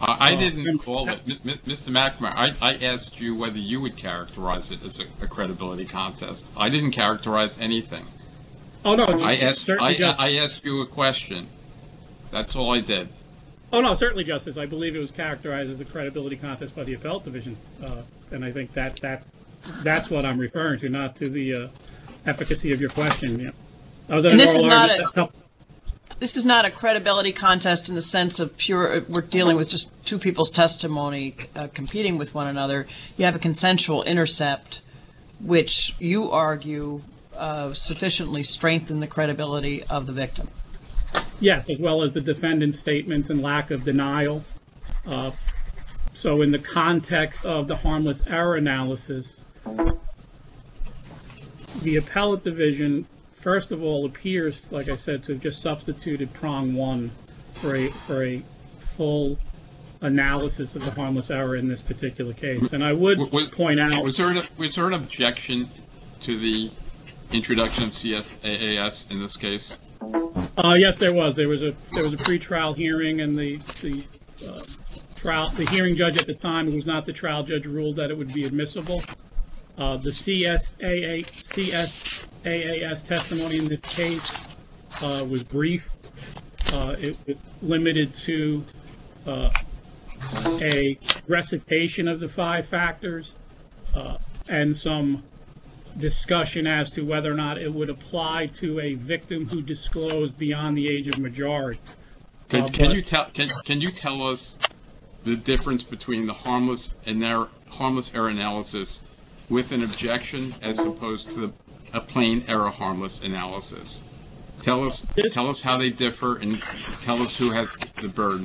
I, I Uh, didn't call it, M- M- Mister McNamara. I, I asked you whether you would characterize it as a, a credibility contest. I didn't characterize anything. Oh, no. I asked. I, just, I asked you a question. That's all I did. Oh, no, certainly, Justice. I believe it was characterized as a credibility contest by the appellate division. Uh, and I think that, that that's what I'm referring to, not to the uh, efficacy of your question. Yeah. I was at And an this is oral not argument- a this is not a credibility contest in the sense of pure. We're dealing with just two people's testimony uh, competing with one another. You have a consensual intercept, which you argue uh, sufficiently strengthened the credibility of the victim. Yes, as well as the defendant's statements and lack of denial. Uh, so in the context of the harmless error analysis, the appellate division, first of all, appears, like I said, to have just substituted prong one for a, for a full analysis of the harmless error in this particular case. And I would Was, point out... Was there, an, was there an objection to the introduction of C S A A S in this case? Uh, yes, there was. There was a there was a pretrial hearing, and the the uh, trial the hearing judge at the time, who was not the trial judge, ruled that it would be admissible. Uh, the C S A A C S A A S testimony in this case uh, was brief. Uh, it was limited to uh, a recitation of the five factors uh, and some discussion as to whether or not it would apply to a victim who disclosed beyond the age of majority. Can, Uh, can but- you tell? Can, can you tell us the difference between the harmless and error, harmless error analysis with an objection as opposed to the, a plain error harmless analysis? Tell us. Tell us how they differ, and tell us who has the burden.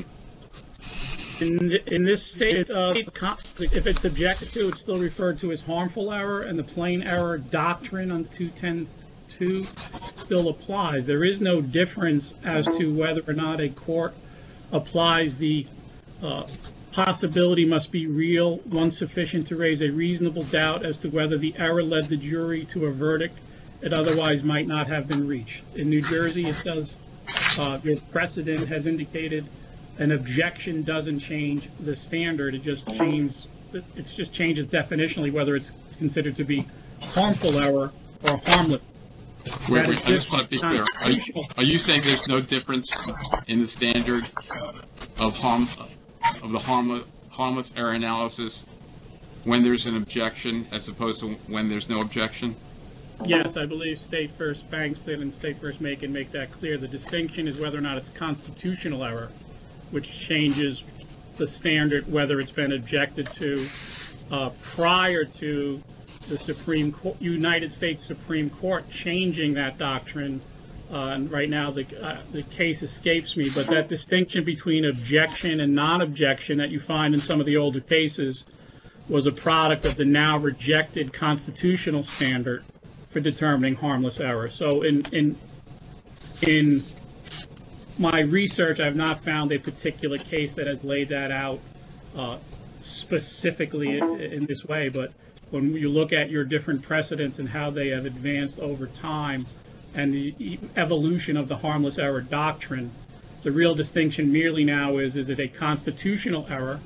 In, in this state, uh, if it's objected to, it's still referred to as harmful error, and the plain error doctrine on two ten two still applies. There is no difference as to whether or not a court applies the uh, possibility must be real, one sufficient to raise a reasonable doubt as to whether the error led the jury to a verdict it otherwise might not have been reached. In New Jersey, it does, uh, your precedent has indicated an objection doesn't change the standard. It just changes. It just changes definitionally whether it's considered to be harmful error or harmless. Wait, wait, I just want to be clear. Are you, are you saying there's no difference in the standard of harm of the harmless harmless error analysis when there's an objection as opposed to when there's no objection? Yes, I believe State First Bankston and State First Macon make that clear. The distinction is whether or not it's constitutional error, which changes the standard whether it's been objected to uh, prior to the Supreme Court, United States Supreme Court changing that doctrine. Uh, and right now the uh, the case escapes me, but that distinction between objection and non-objection that you find in some of the older cases was a product of the now rejected constitutional standard for determining harmless error. So in in in my research, I've not found a particular case that has laid that out uh, specifically in, in this way. But when you look at your different precedents and how they have advanced over time and the e- evolution of the harmless error doctrine, the real distinction merely now is, is it a constitutional error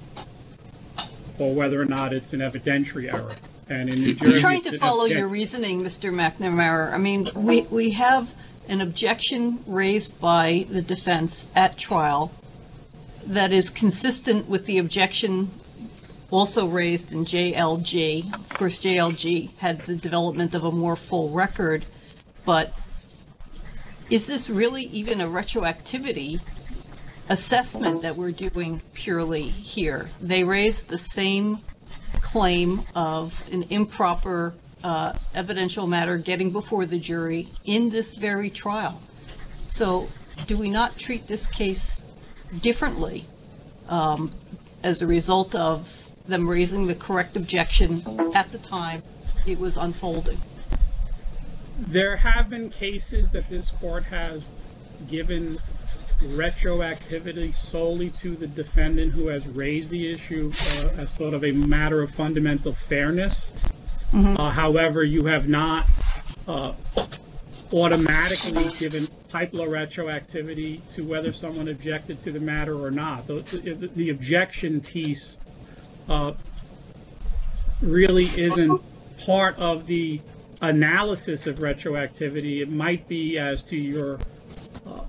or whether or not it's an evidentiary error. And in New Jersey, I'm trying to it's- follow yeah. your reasoning, Mister McNamara. I mean, we, we have an objection raised by the defense at trial that is consistent with the objection also raised in J L G. Of course, J L G had the development of a more full record, but is this really even a retroactivity assessment that we're doing purely here? They raised the same claim of an improper uh, evidential matter getting before the jury in this very trial. So do we not treat this case differently um, as a result of them raising the correct objection at the time it was unfolding? There have been cases that this court has given retroactivity solely to the defendant who has raised the issue uh, as sort of a matter of fundamental fairness. Mm-hmm. Uh, however, you have not uh, automatically given pipe law retroactivity to whether someone objected to the matter or not. The, the, the objection piece uh, really isn't part of the analysis of retroactivity. It might be as to your uh,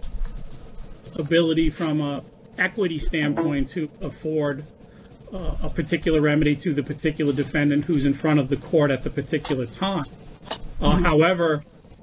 ability from a equity standpoint to afford uh, a particular remedy to the particular defendant who's in front of the court at the particular time. Uh, however,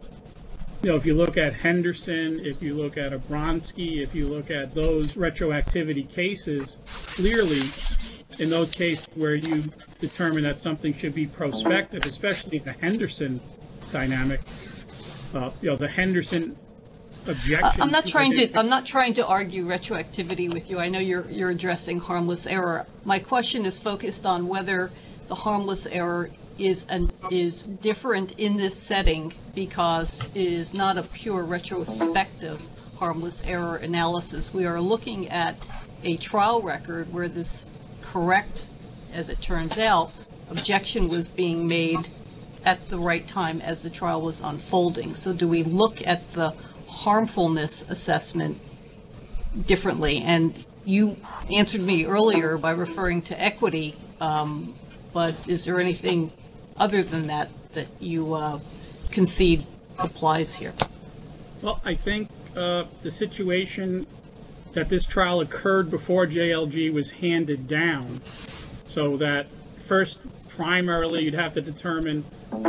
you know, if you look at Henderson, if you look at Obronsky, if you look at those retroactivity cases, clearly in those cases where you determine that something should be prospective, especially the Henderson dynamic, uh, you know, the Henderson objection. Uh, I'm not trying to. I'm not trying to argue retroactivity with you. I know you're you're addressing harmless error. My question is focused on whether the harmless error is an is different in this setting because it is not a pure retrospective harmless error analysis. We are looking at a trial record where this correct, as it turns out, objection was being made at the right time as the trial was unfolding. So do we look at the harmfulness assessment differently? And you answered me earlier by referring to equity, um, but is there anything other than that that you uh, concede applies here? Well, I think uh, the situation that this trial occurred before J L G was handed down, so that first, primarily, you'd have to determine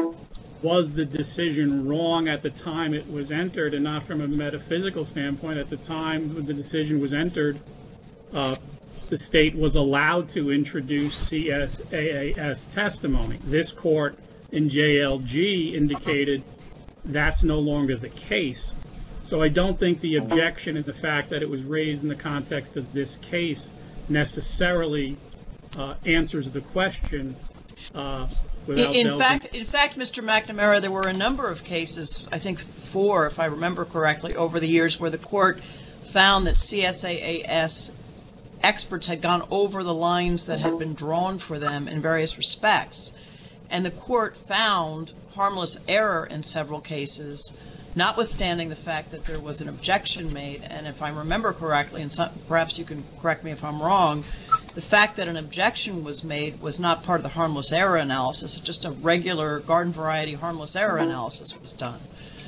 was the decision wrong at the time it was entered, and not from a metaphysical standpoint. At the time when the decision was entered, uh, the state was allowed to introduce C S A A S testimony. This court in J L G indicated that's no longer the case. So I don't think the objection and the fact that it was raised in the context of this case necessarily uh, answers the question. Uh, without in delving. fact, in fact, Mister McNamara, there were a number of cases, I think four, if I remember correctly, over the years where the court found that C S A A S experts had gone over the lines that had been drawn for them in various respects. And the court found harmless error in several cases, notwithstanding the fact that there was an objection made. And if I remember correctly, and some, perhaps you can correct me if I'm wrong, the fact that an objection was made was not part of the harmless error analysis. Just a regular garden variety harmless error analysis was done.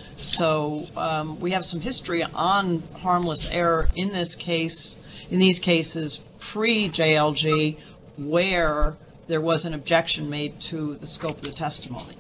So um, we have some history on harmless error in this case, in these cases pre-J L G, where there was an objection made to the scope of the testimony.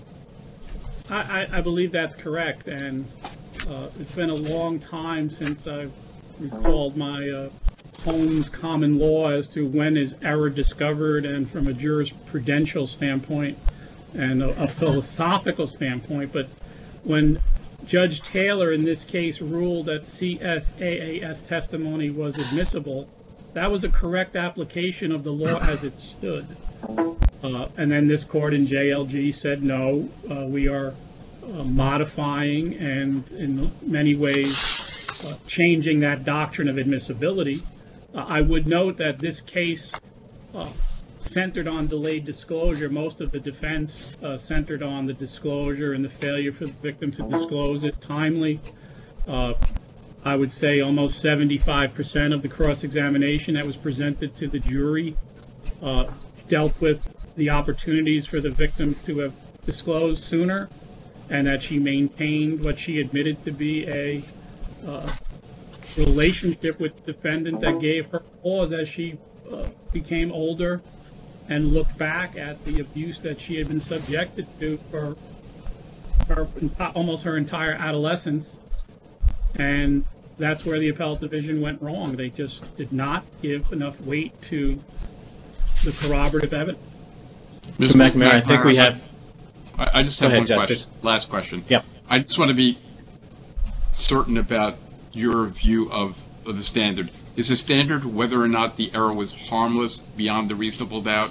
I, I, I believe that's correct, and uh, it's been a long time since I've recalled my uh, Holmes common law as to when is error discovered, and from a jurisprudential standpoint and a, a philosophical standpoint. But when Judge Taylor in this case ruled that C S A A S testimony was admissible, that was a correct application of the law as it stood. Uh, and then this court in J L G said, no, uh, we are uh, modifying and in many ways uh, changing that doctrine of admissibility. Uh, I would note that this case uh, centered on delayed disclosure. Most of the defense uh, centered on the disclosure and the failure for the victim to disclose it timely. Uh, I would say almost seventy-five percent of the cross-examination that was presented to the jury uh, dealt with the opportunities for the victim to have disclosed sooner, and that she maintained what she admitted to be a uh, relationship with the defendant that gave her pause as she uh, became older and looked back at the abuse that she had been subjected to for her, almost her entire adolescence. And that's where the appellate division went wrong. They just did not give enough weight to the corroborative evidence. Mister McNamara, I think we have... I, I just have ahead, one Justice. question. Last question. Yep. I just want to be certain about your view of, of the standard. Is the standard whether or not the error was harmless beyond a reasonable doubt?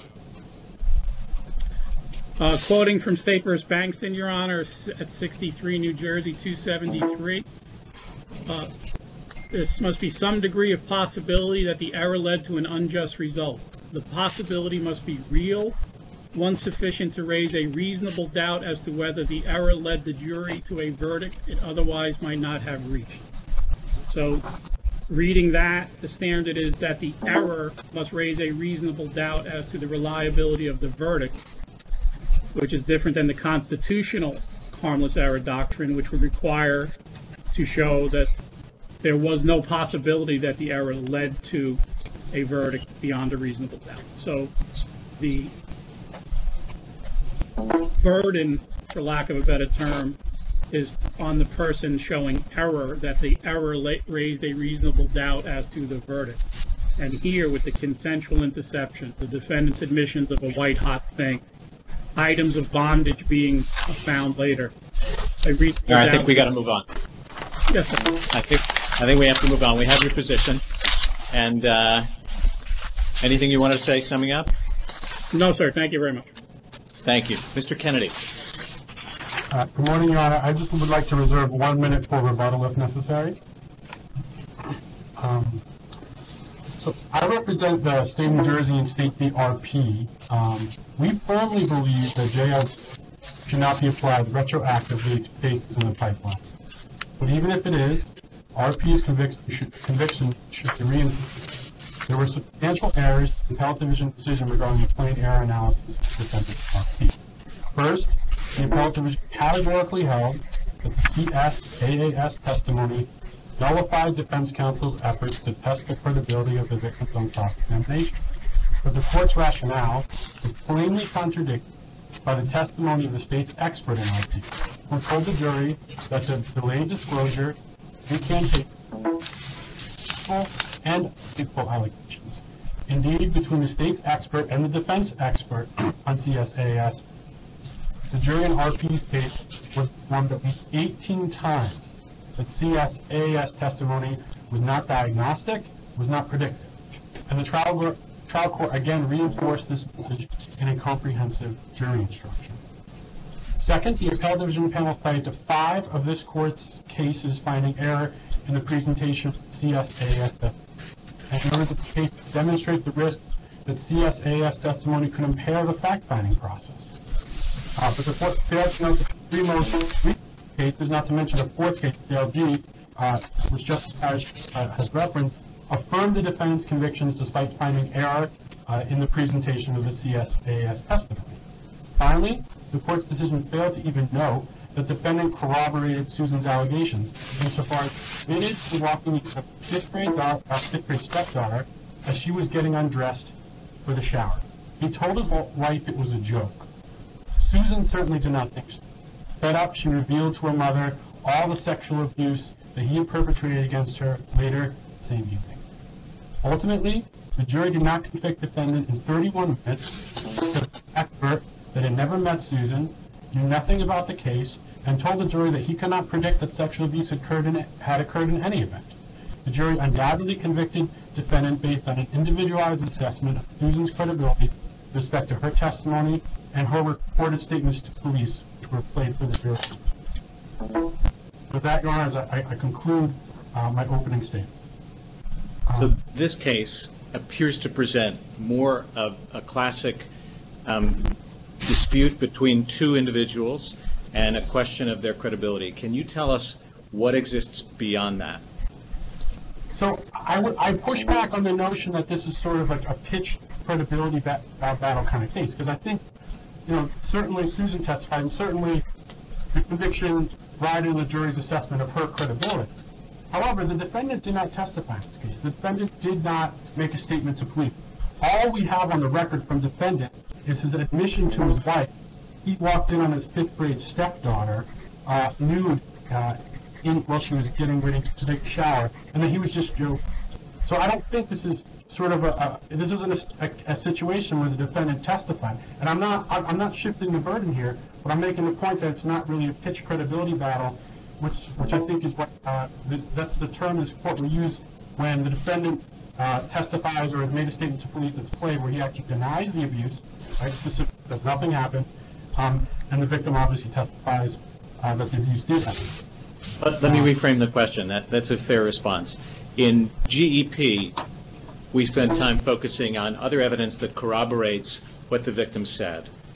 Uh, quoting from State versus Bankston, Your Honor, at sixty-three New Jersey two seventy-three, uh, this must be some degree of possibility that the error led to an unjust result. The possibility must be real one sufficient to raise a reasonable doubt as to whether the error led the jury to a verdict it otherwise might not have reached. So, reading that, the standard is that the error must raise a reasonable doubt as to the reliability of the verdict, which is different than the constitutional harmless error doctrine, which would require to show that there was no possibility that the error led to a verdict beyond a reasonable doubt. So the burden, for lack of a better term, is on the person showing error, that the error raised a reasonable doubt as to the verdict. And here, with the consensual interception, the defendant's admissions of a white-hot thing, items of bondage being found later. I, All right, I think we got to move on. Yes, sir. I think I think we have to move on. We have your position, and uh, anything you want to say, summing up? No, sir. Thank you very much. Thank you, Mister Kennedy. Uh, good morning, Your Honor. I just would like to reserve one minute for rebuttal if necessary. Um, so I represent the state of New Jersey and state v. R P. Um, we firmly believe that J L should not be applied retroactively to cases in the pipeline. But even if it is, R P's conviction should, conviction should be reinstated. There were substantial errors in the appellate division decision regarding the plain error analysis of defendant R P. First, the appellate division categorically held that the C S A A S testimony nullified defense counsel's efforts to test the credibility of the victim's own cross-examination. But the court's rationale was plainly contradicted by the testimony of the state's expert in R P, who told the jury that the delayed disclosure, recantation, and equal allegations. Indeed, between the state's expert and the defense expert on C S A A S, the jury in R P's case was informed at least eighteen times that C S A A S testimony was not diagnostic, was not predictive. And the trial, trial court again reinforced this message in a comprehensive jury instruction. Second, the appellate division panel cited to five of this court's cases finding error in the presentation of C S A A S testimony, and in order to the case to demonstrate the risk that C S A A S testimony could impair the fact-finding process. Uh, but the court failed to note the three most recent cases, not to mention a fourth case, J L G, uh, which Justice Parrish uh, has referenced, affirmed the defendant's convictions despite finding error uh, in the presentation of the C S A A S testimony. Finally, the court's decision failed to even note that the defendant corroborated Susan's allegations insofar as admitted to walking a fifth grade, daughter, uh, fifth grade stepdaughter as she was getting undressed for the shower. He told his wife it was a joke. Susan certainly did not think so. Fed up, she revealed to her mother all the sexual abuse that he had perpetrated against her later the same evening. Ultimately, the jury did not convict the defendant in thirty-one minutes because the expert that had never met Susan, knew nothing about the case, and told the jury that he could not predict that sexual abuse had occurred in, had occurred in any event. The jury undoubtedly convicted the defendant based on an individualized assessment of Susan's credibility with respect to her testimony and her reported statements to police, which were played for the jury. With that, Your Honors, I, I conclude uh, my opening statement. Um, So this case appears to present more of a classic um, dispute between two individuals and a question of their credibility. Can you tell us what exists beyond that? So I would I push back on the notion that this is sort of like a pitched credibility bat, uh, battle kind of case, because I think, you know, certainly Susan testified, and certainly the conviction riding the jury's assessment of her credibility. However, the defendant did not testify in this case. The defendant did not make a statement to police. All we have on the record from the defendant is his admission to his wife. He walked in on his fifth grade stepdaughter, uh, nude, uh, in, while she was getting ready to take a shower, and then he was just joking. So I don't think this is sort of a, a this isn't a, a, a situation where the defendant testified. And I'm not I'm, I'm not shifting the burden here, but I'm making the point that it's not really a pitch credibility battle, which which I think is what uh, this, that's the term this court will use when the defendant uh, testifies or has made a statement to police that's played where he actually denies the abuse, right? Specific, that nothing happened, um, and the victim obviously testifies uh, that the abuse did happen. Let, let me reframe the question. That, that's a fair response. In G E P, we spend time focusing on other evidence that corroborates what the victim said.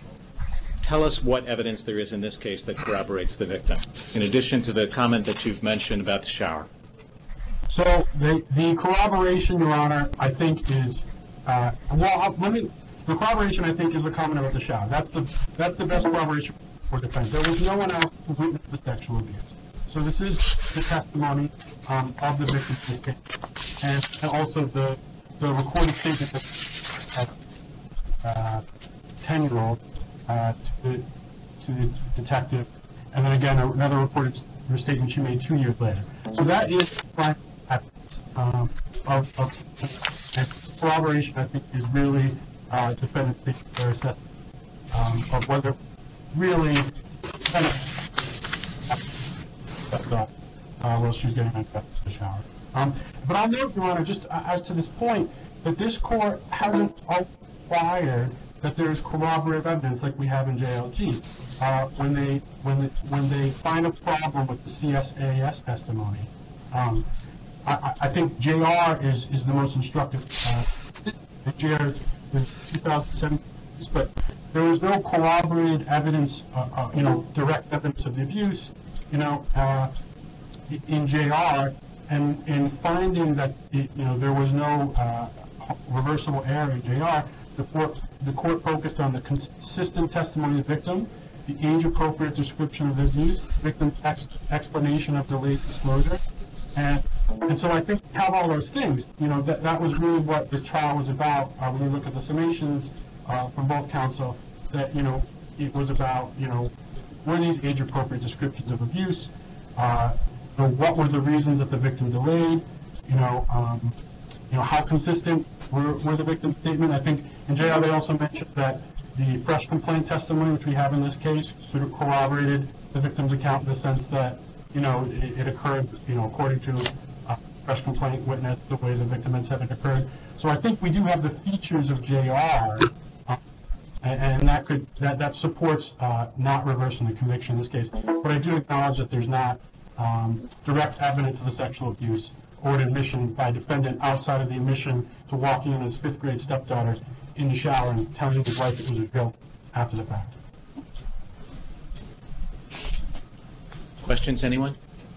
tell us what evidence there is in this case that corroborates the victim, in addition to the comment that you've mentioned about the shower. So the, the corroboration, Your Honor, I think is, uh, well, let me, the corroboration, I think, is the comment about the shower. That's the, that's the best corroboration for defense. There was no one else who witnessed the sexual abuse. So this is the testimony um, of the victim in this case, and, and also the, the recorded statement of uh, ten-year-old uh, to, the, to the detective, and then again another recorded statement she made two years later. So that is prime evidence um, of, of and corroboration. I think is really uh, defendant's assessment um, of whether really kind of that's uh, uh, while she was getting into the shower. Um, but I'll note, Your Honor, just uh, as to this point, that this court hasn't required that there is corroborative evidence like we have in J L G. Uh, when they when the, when they find a problem with the C S A S testimony, um, I, I think J R is is the most instructive. Uh, J R is two thousand seven, but there was no corroborated evidence, uh, uh, you know, direct evidence of the abuse, you know, uh, in J R, and in finding that it, you know there was no uh, reversible error in J R. The court, the court focused on the consistent testimony of the victim, the age-appropriate description of the abuse, the victim's ex explanation of delayed disclosure, and and so I think we have all those things. You know that that was really what this trial was about. Uh, when you look at the summations uh, from both counsel, that you know it was about you know were these age-appropriate descriptions of abuse, uh, you know, what were the reasons that the victim delayed, you know. Um, You know, how consistent were, were the victim's statement? I think in J R they also mentioned that the fresh complaint testimony, which we have in this case, sort of corroborated the victim's account in the sense that, you know, it, it occurred, you know, according to a fresh complaint witness, the way the victim had said it occurred. So I think we do have the features of J R, uh, and, and that could that that supports uh, not reversing the conviction in this case. But I do acknowledge that there's not um, direct evidence of the sexual abuse or an admission by defendant outside of the admission to walking in his fifth grade stepdaughter in the shower and telling his wife it was a joke after the fact. Questions, anyone?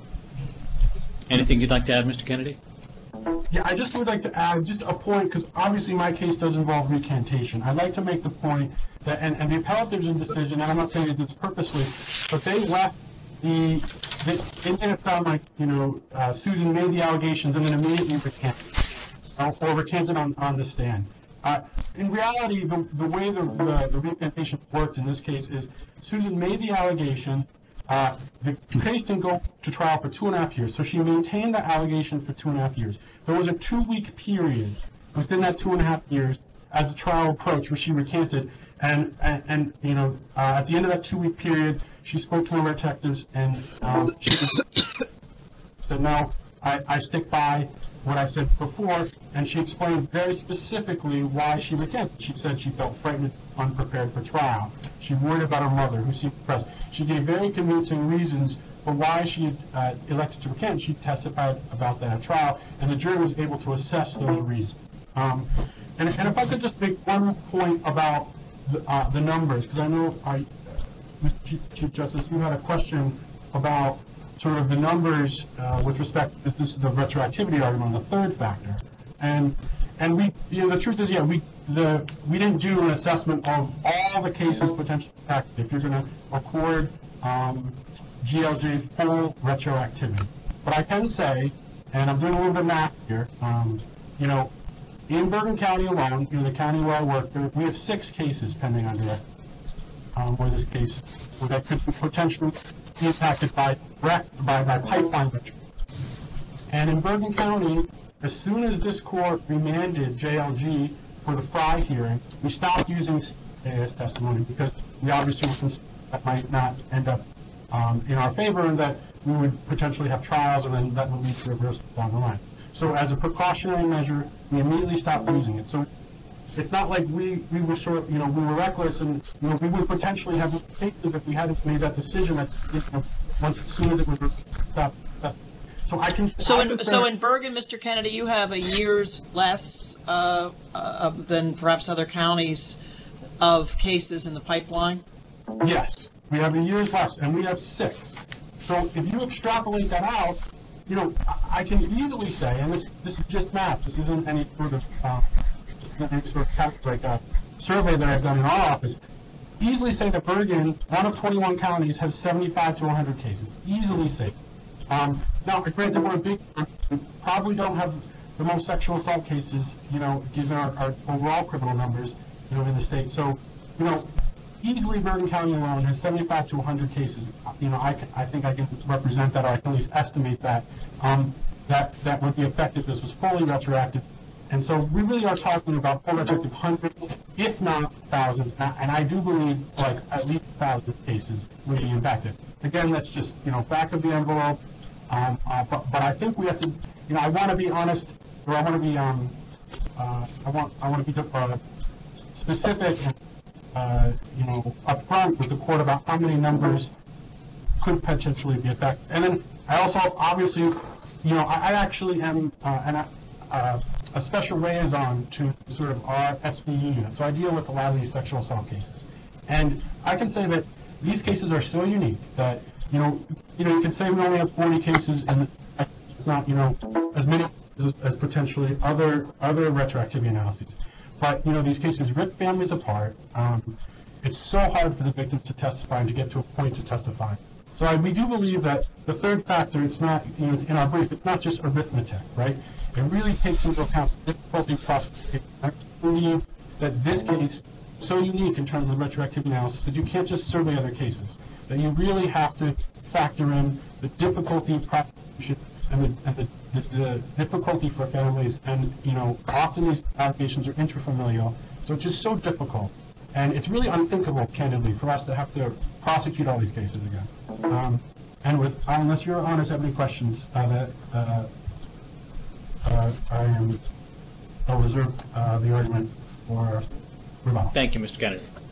Anything you'd like to add, Mister Kennedy? Yeah, I just would like to add just a point, because obviously my case does involve recantation. I'd like to make the point that, and, and the appellate division decision, and I'm not saying it did purposely, but they left The, the, it didn't sound like, you know, uh, Susan made the allegations and then immediately recanted, uh, or recanted on, on the stand. Uh, in reality, the, the way the, the, the recantation worked in this case is Susan made the allegation, uh, the case didn't go to trial for two and a half years, so she maintained that allegation for two and a half years. There was a two-week period within that two and a half years as the trial approached where she recanted, and, and, and you know, uh, at the end of that two-week period, she spoke to her detectives, and um, she said, no, I, I stick by what I said before, and she explained very specifically why she recanted. She said she felt frightened, unprepared for trial. She worried about her mother, who seemed depressed. She gave very convincing reasons for why she had uh, elected to recant. She testified about that at trial, and the jury was able to assess those reasons. Um, and, and if I could just make one point about the, uh, the numbers, because I know I... Mister Chief Justice, you had a question about sort of the numbers uh, with respect to this is the retroactivity argument on the third factor, and and we you know the truth is yeah we the we didn't do an assessment of all the cases potentially affected if you're going to accord um, G L J full retroactivity. But I can say, and I'm doing a little bit of math here, um, you know, in Bergen County alone, you know the county where I work, we have six cases pending on direct. Um, where this case, where that could be potentially impacted by direct by, by pipeline ritual. And in Bergen County, as soon as this court remanded J L G for the Fry hearing, we stopped using C S A S testimony because we obviously were concerned that might not end up um, in our favor and that we would potentially have trials and then that would lead to reversal down the line. So as a precautionary measure, we immediately stopped using it. So it's not like we, we were sort of, you know, we were reckless and, you know, we would potentially have cases if we hadn't made that decision at, you know, once as soon as it was stopped. So I can. So I in, can so in Bergen, Mister Kennedy, you have a year's less uh, uh, than perhaps other counties of cases in the pipeline? Yes, we have a year's less, and we have six. So if you extrapolate that out, you know, I I can easily say, and this this is just math. This isn't any sort of uh, any sort of like a survey that I've done in our office. Easily say that Bergen, one of twenty-one counties, has seventy-five to one hundred cases. Easily say. Um, now, granted, we're a big, we probably don't have the most sexual assault cases, you know, given our, our overall criminal numbers, you know, in the state. So, you know, easily Bergen County alone has seventy-five to one hundred cases. You know, I, can, I think I can represent that, or I can at least estimate that, um, that, that would be effective if this was fully retroactive. And so we really are talking about full retroactive hundreds, if not thousands, and I do believe like at least a thousand cases would be impacted. Again, that's just, you know, back of the envelope, um, uh, but, but I think we have to, you know, I want to be honest, or I want to be, um, uh, I want, I want to be uh, specific and, uh, you know, upfront with the court about how many numbers could potentially be affected. And then I also, obviously, you know, I, I actually am, uh, and I, uh, a special liaison to sort of our S V U unit. So I deal with a lot of these sexual assault cases. And I can say that these cases are so unique that, you know, you know, you can say we only have forty cases and it's not, you know, as many as, as potentially other other retroactivity analyses. But, you know, these cases rip families apart. Um, it's so hard for the victims to testify and to get to a point to testify. So I, we do believe that the third factor, it's not, you know, in our brief, it's not just arithmetic, right? It really takes into account the difficulty of prosecution. I believe that this case is so unique in terms of retroactivity analysis that you can't just survey other cases, that you really have to factor in the difficulty of prosecution and the, and the, the, the difficulty for families. And, you know, often these allegations are intrafamilial, so it's just so difficult. And it's really unthinkable, candidly, for us to have to prosecute all these cases again. Um, and with, unless your honors have any questions, uh, that, uh, uh, I am, I'll reserve uh, the argument for rebuttal. Thank you, Mister Kennedy.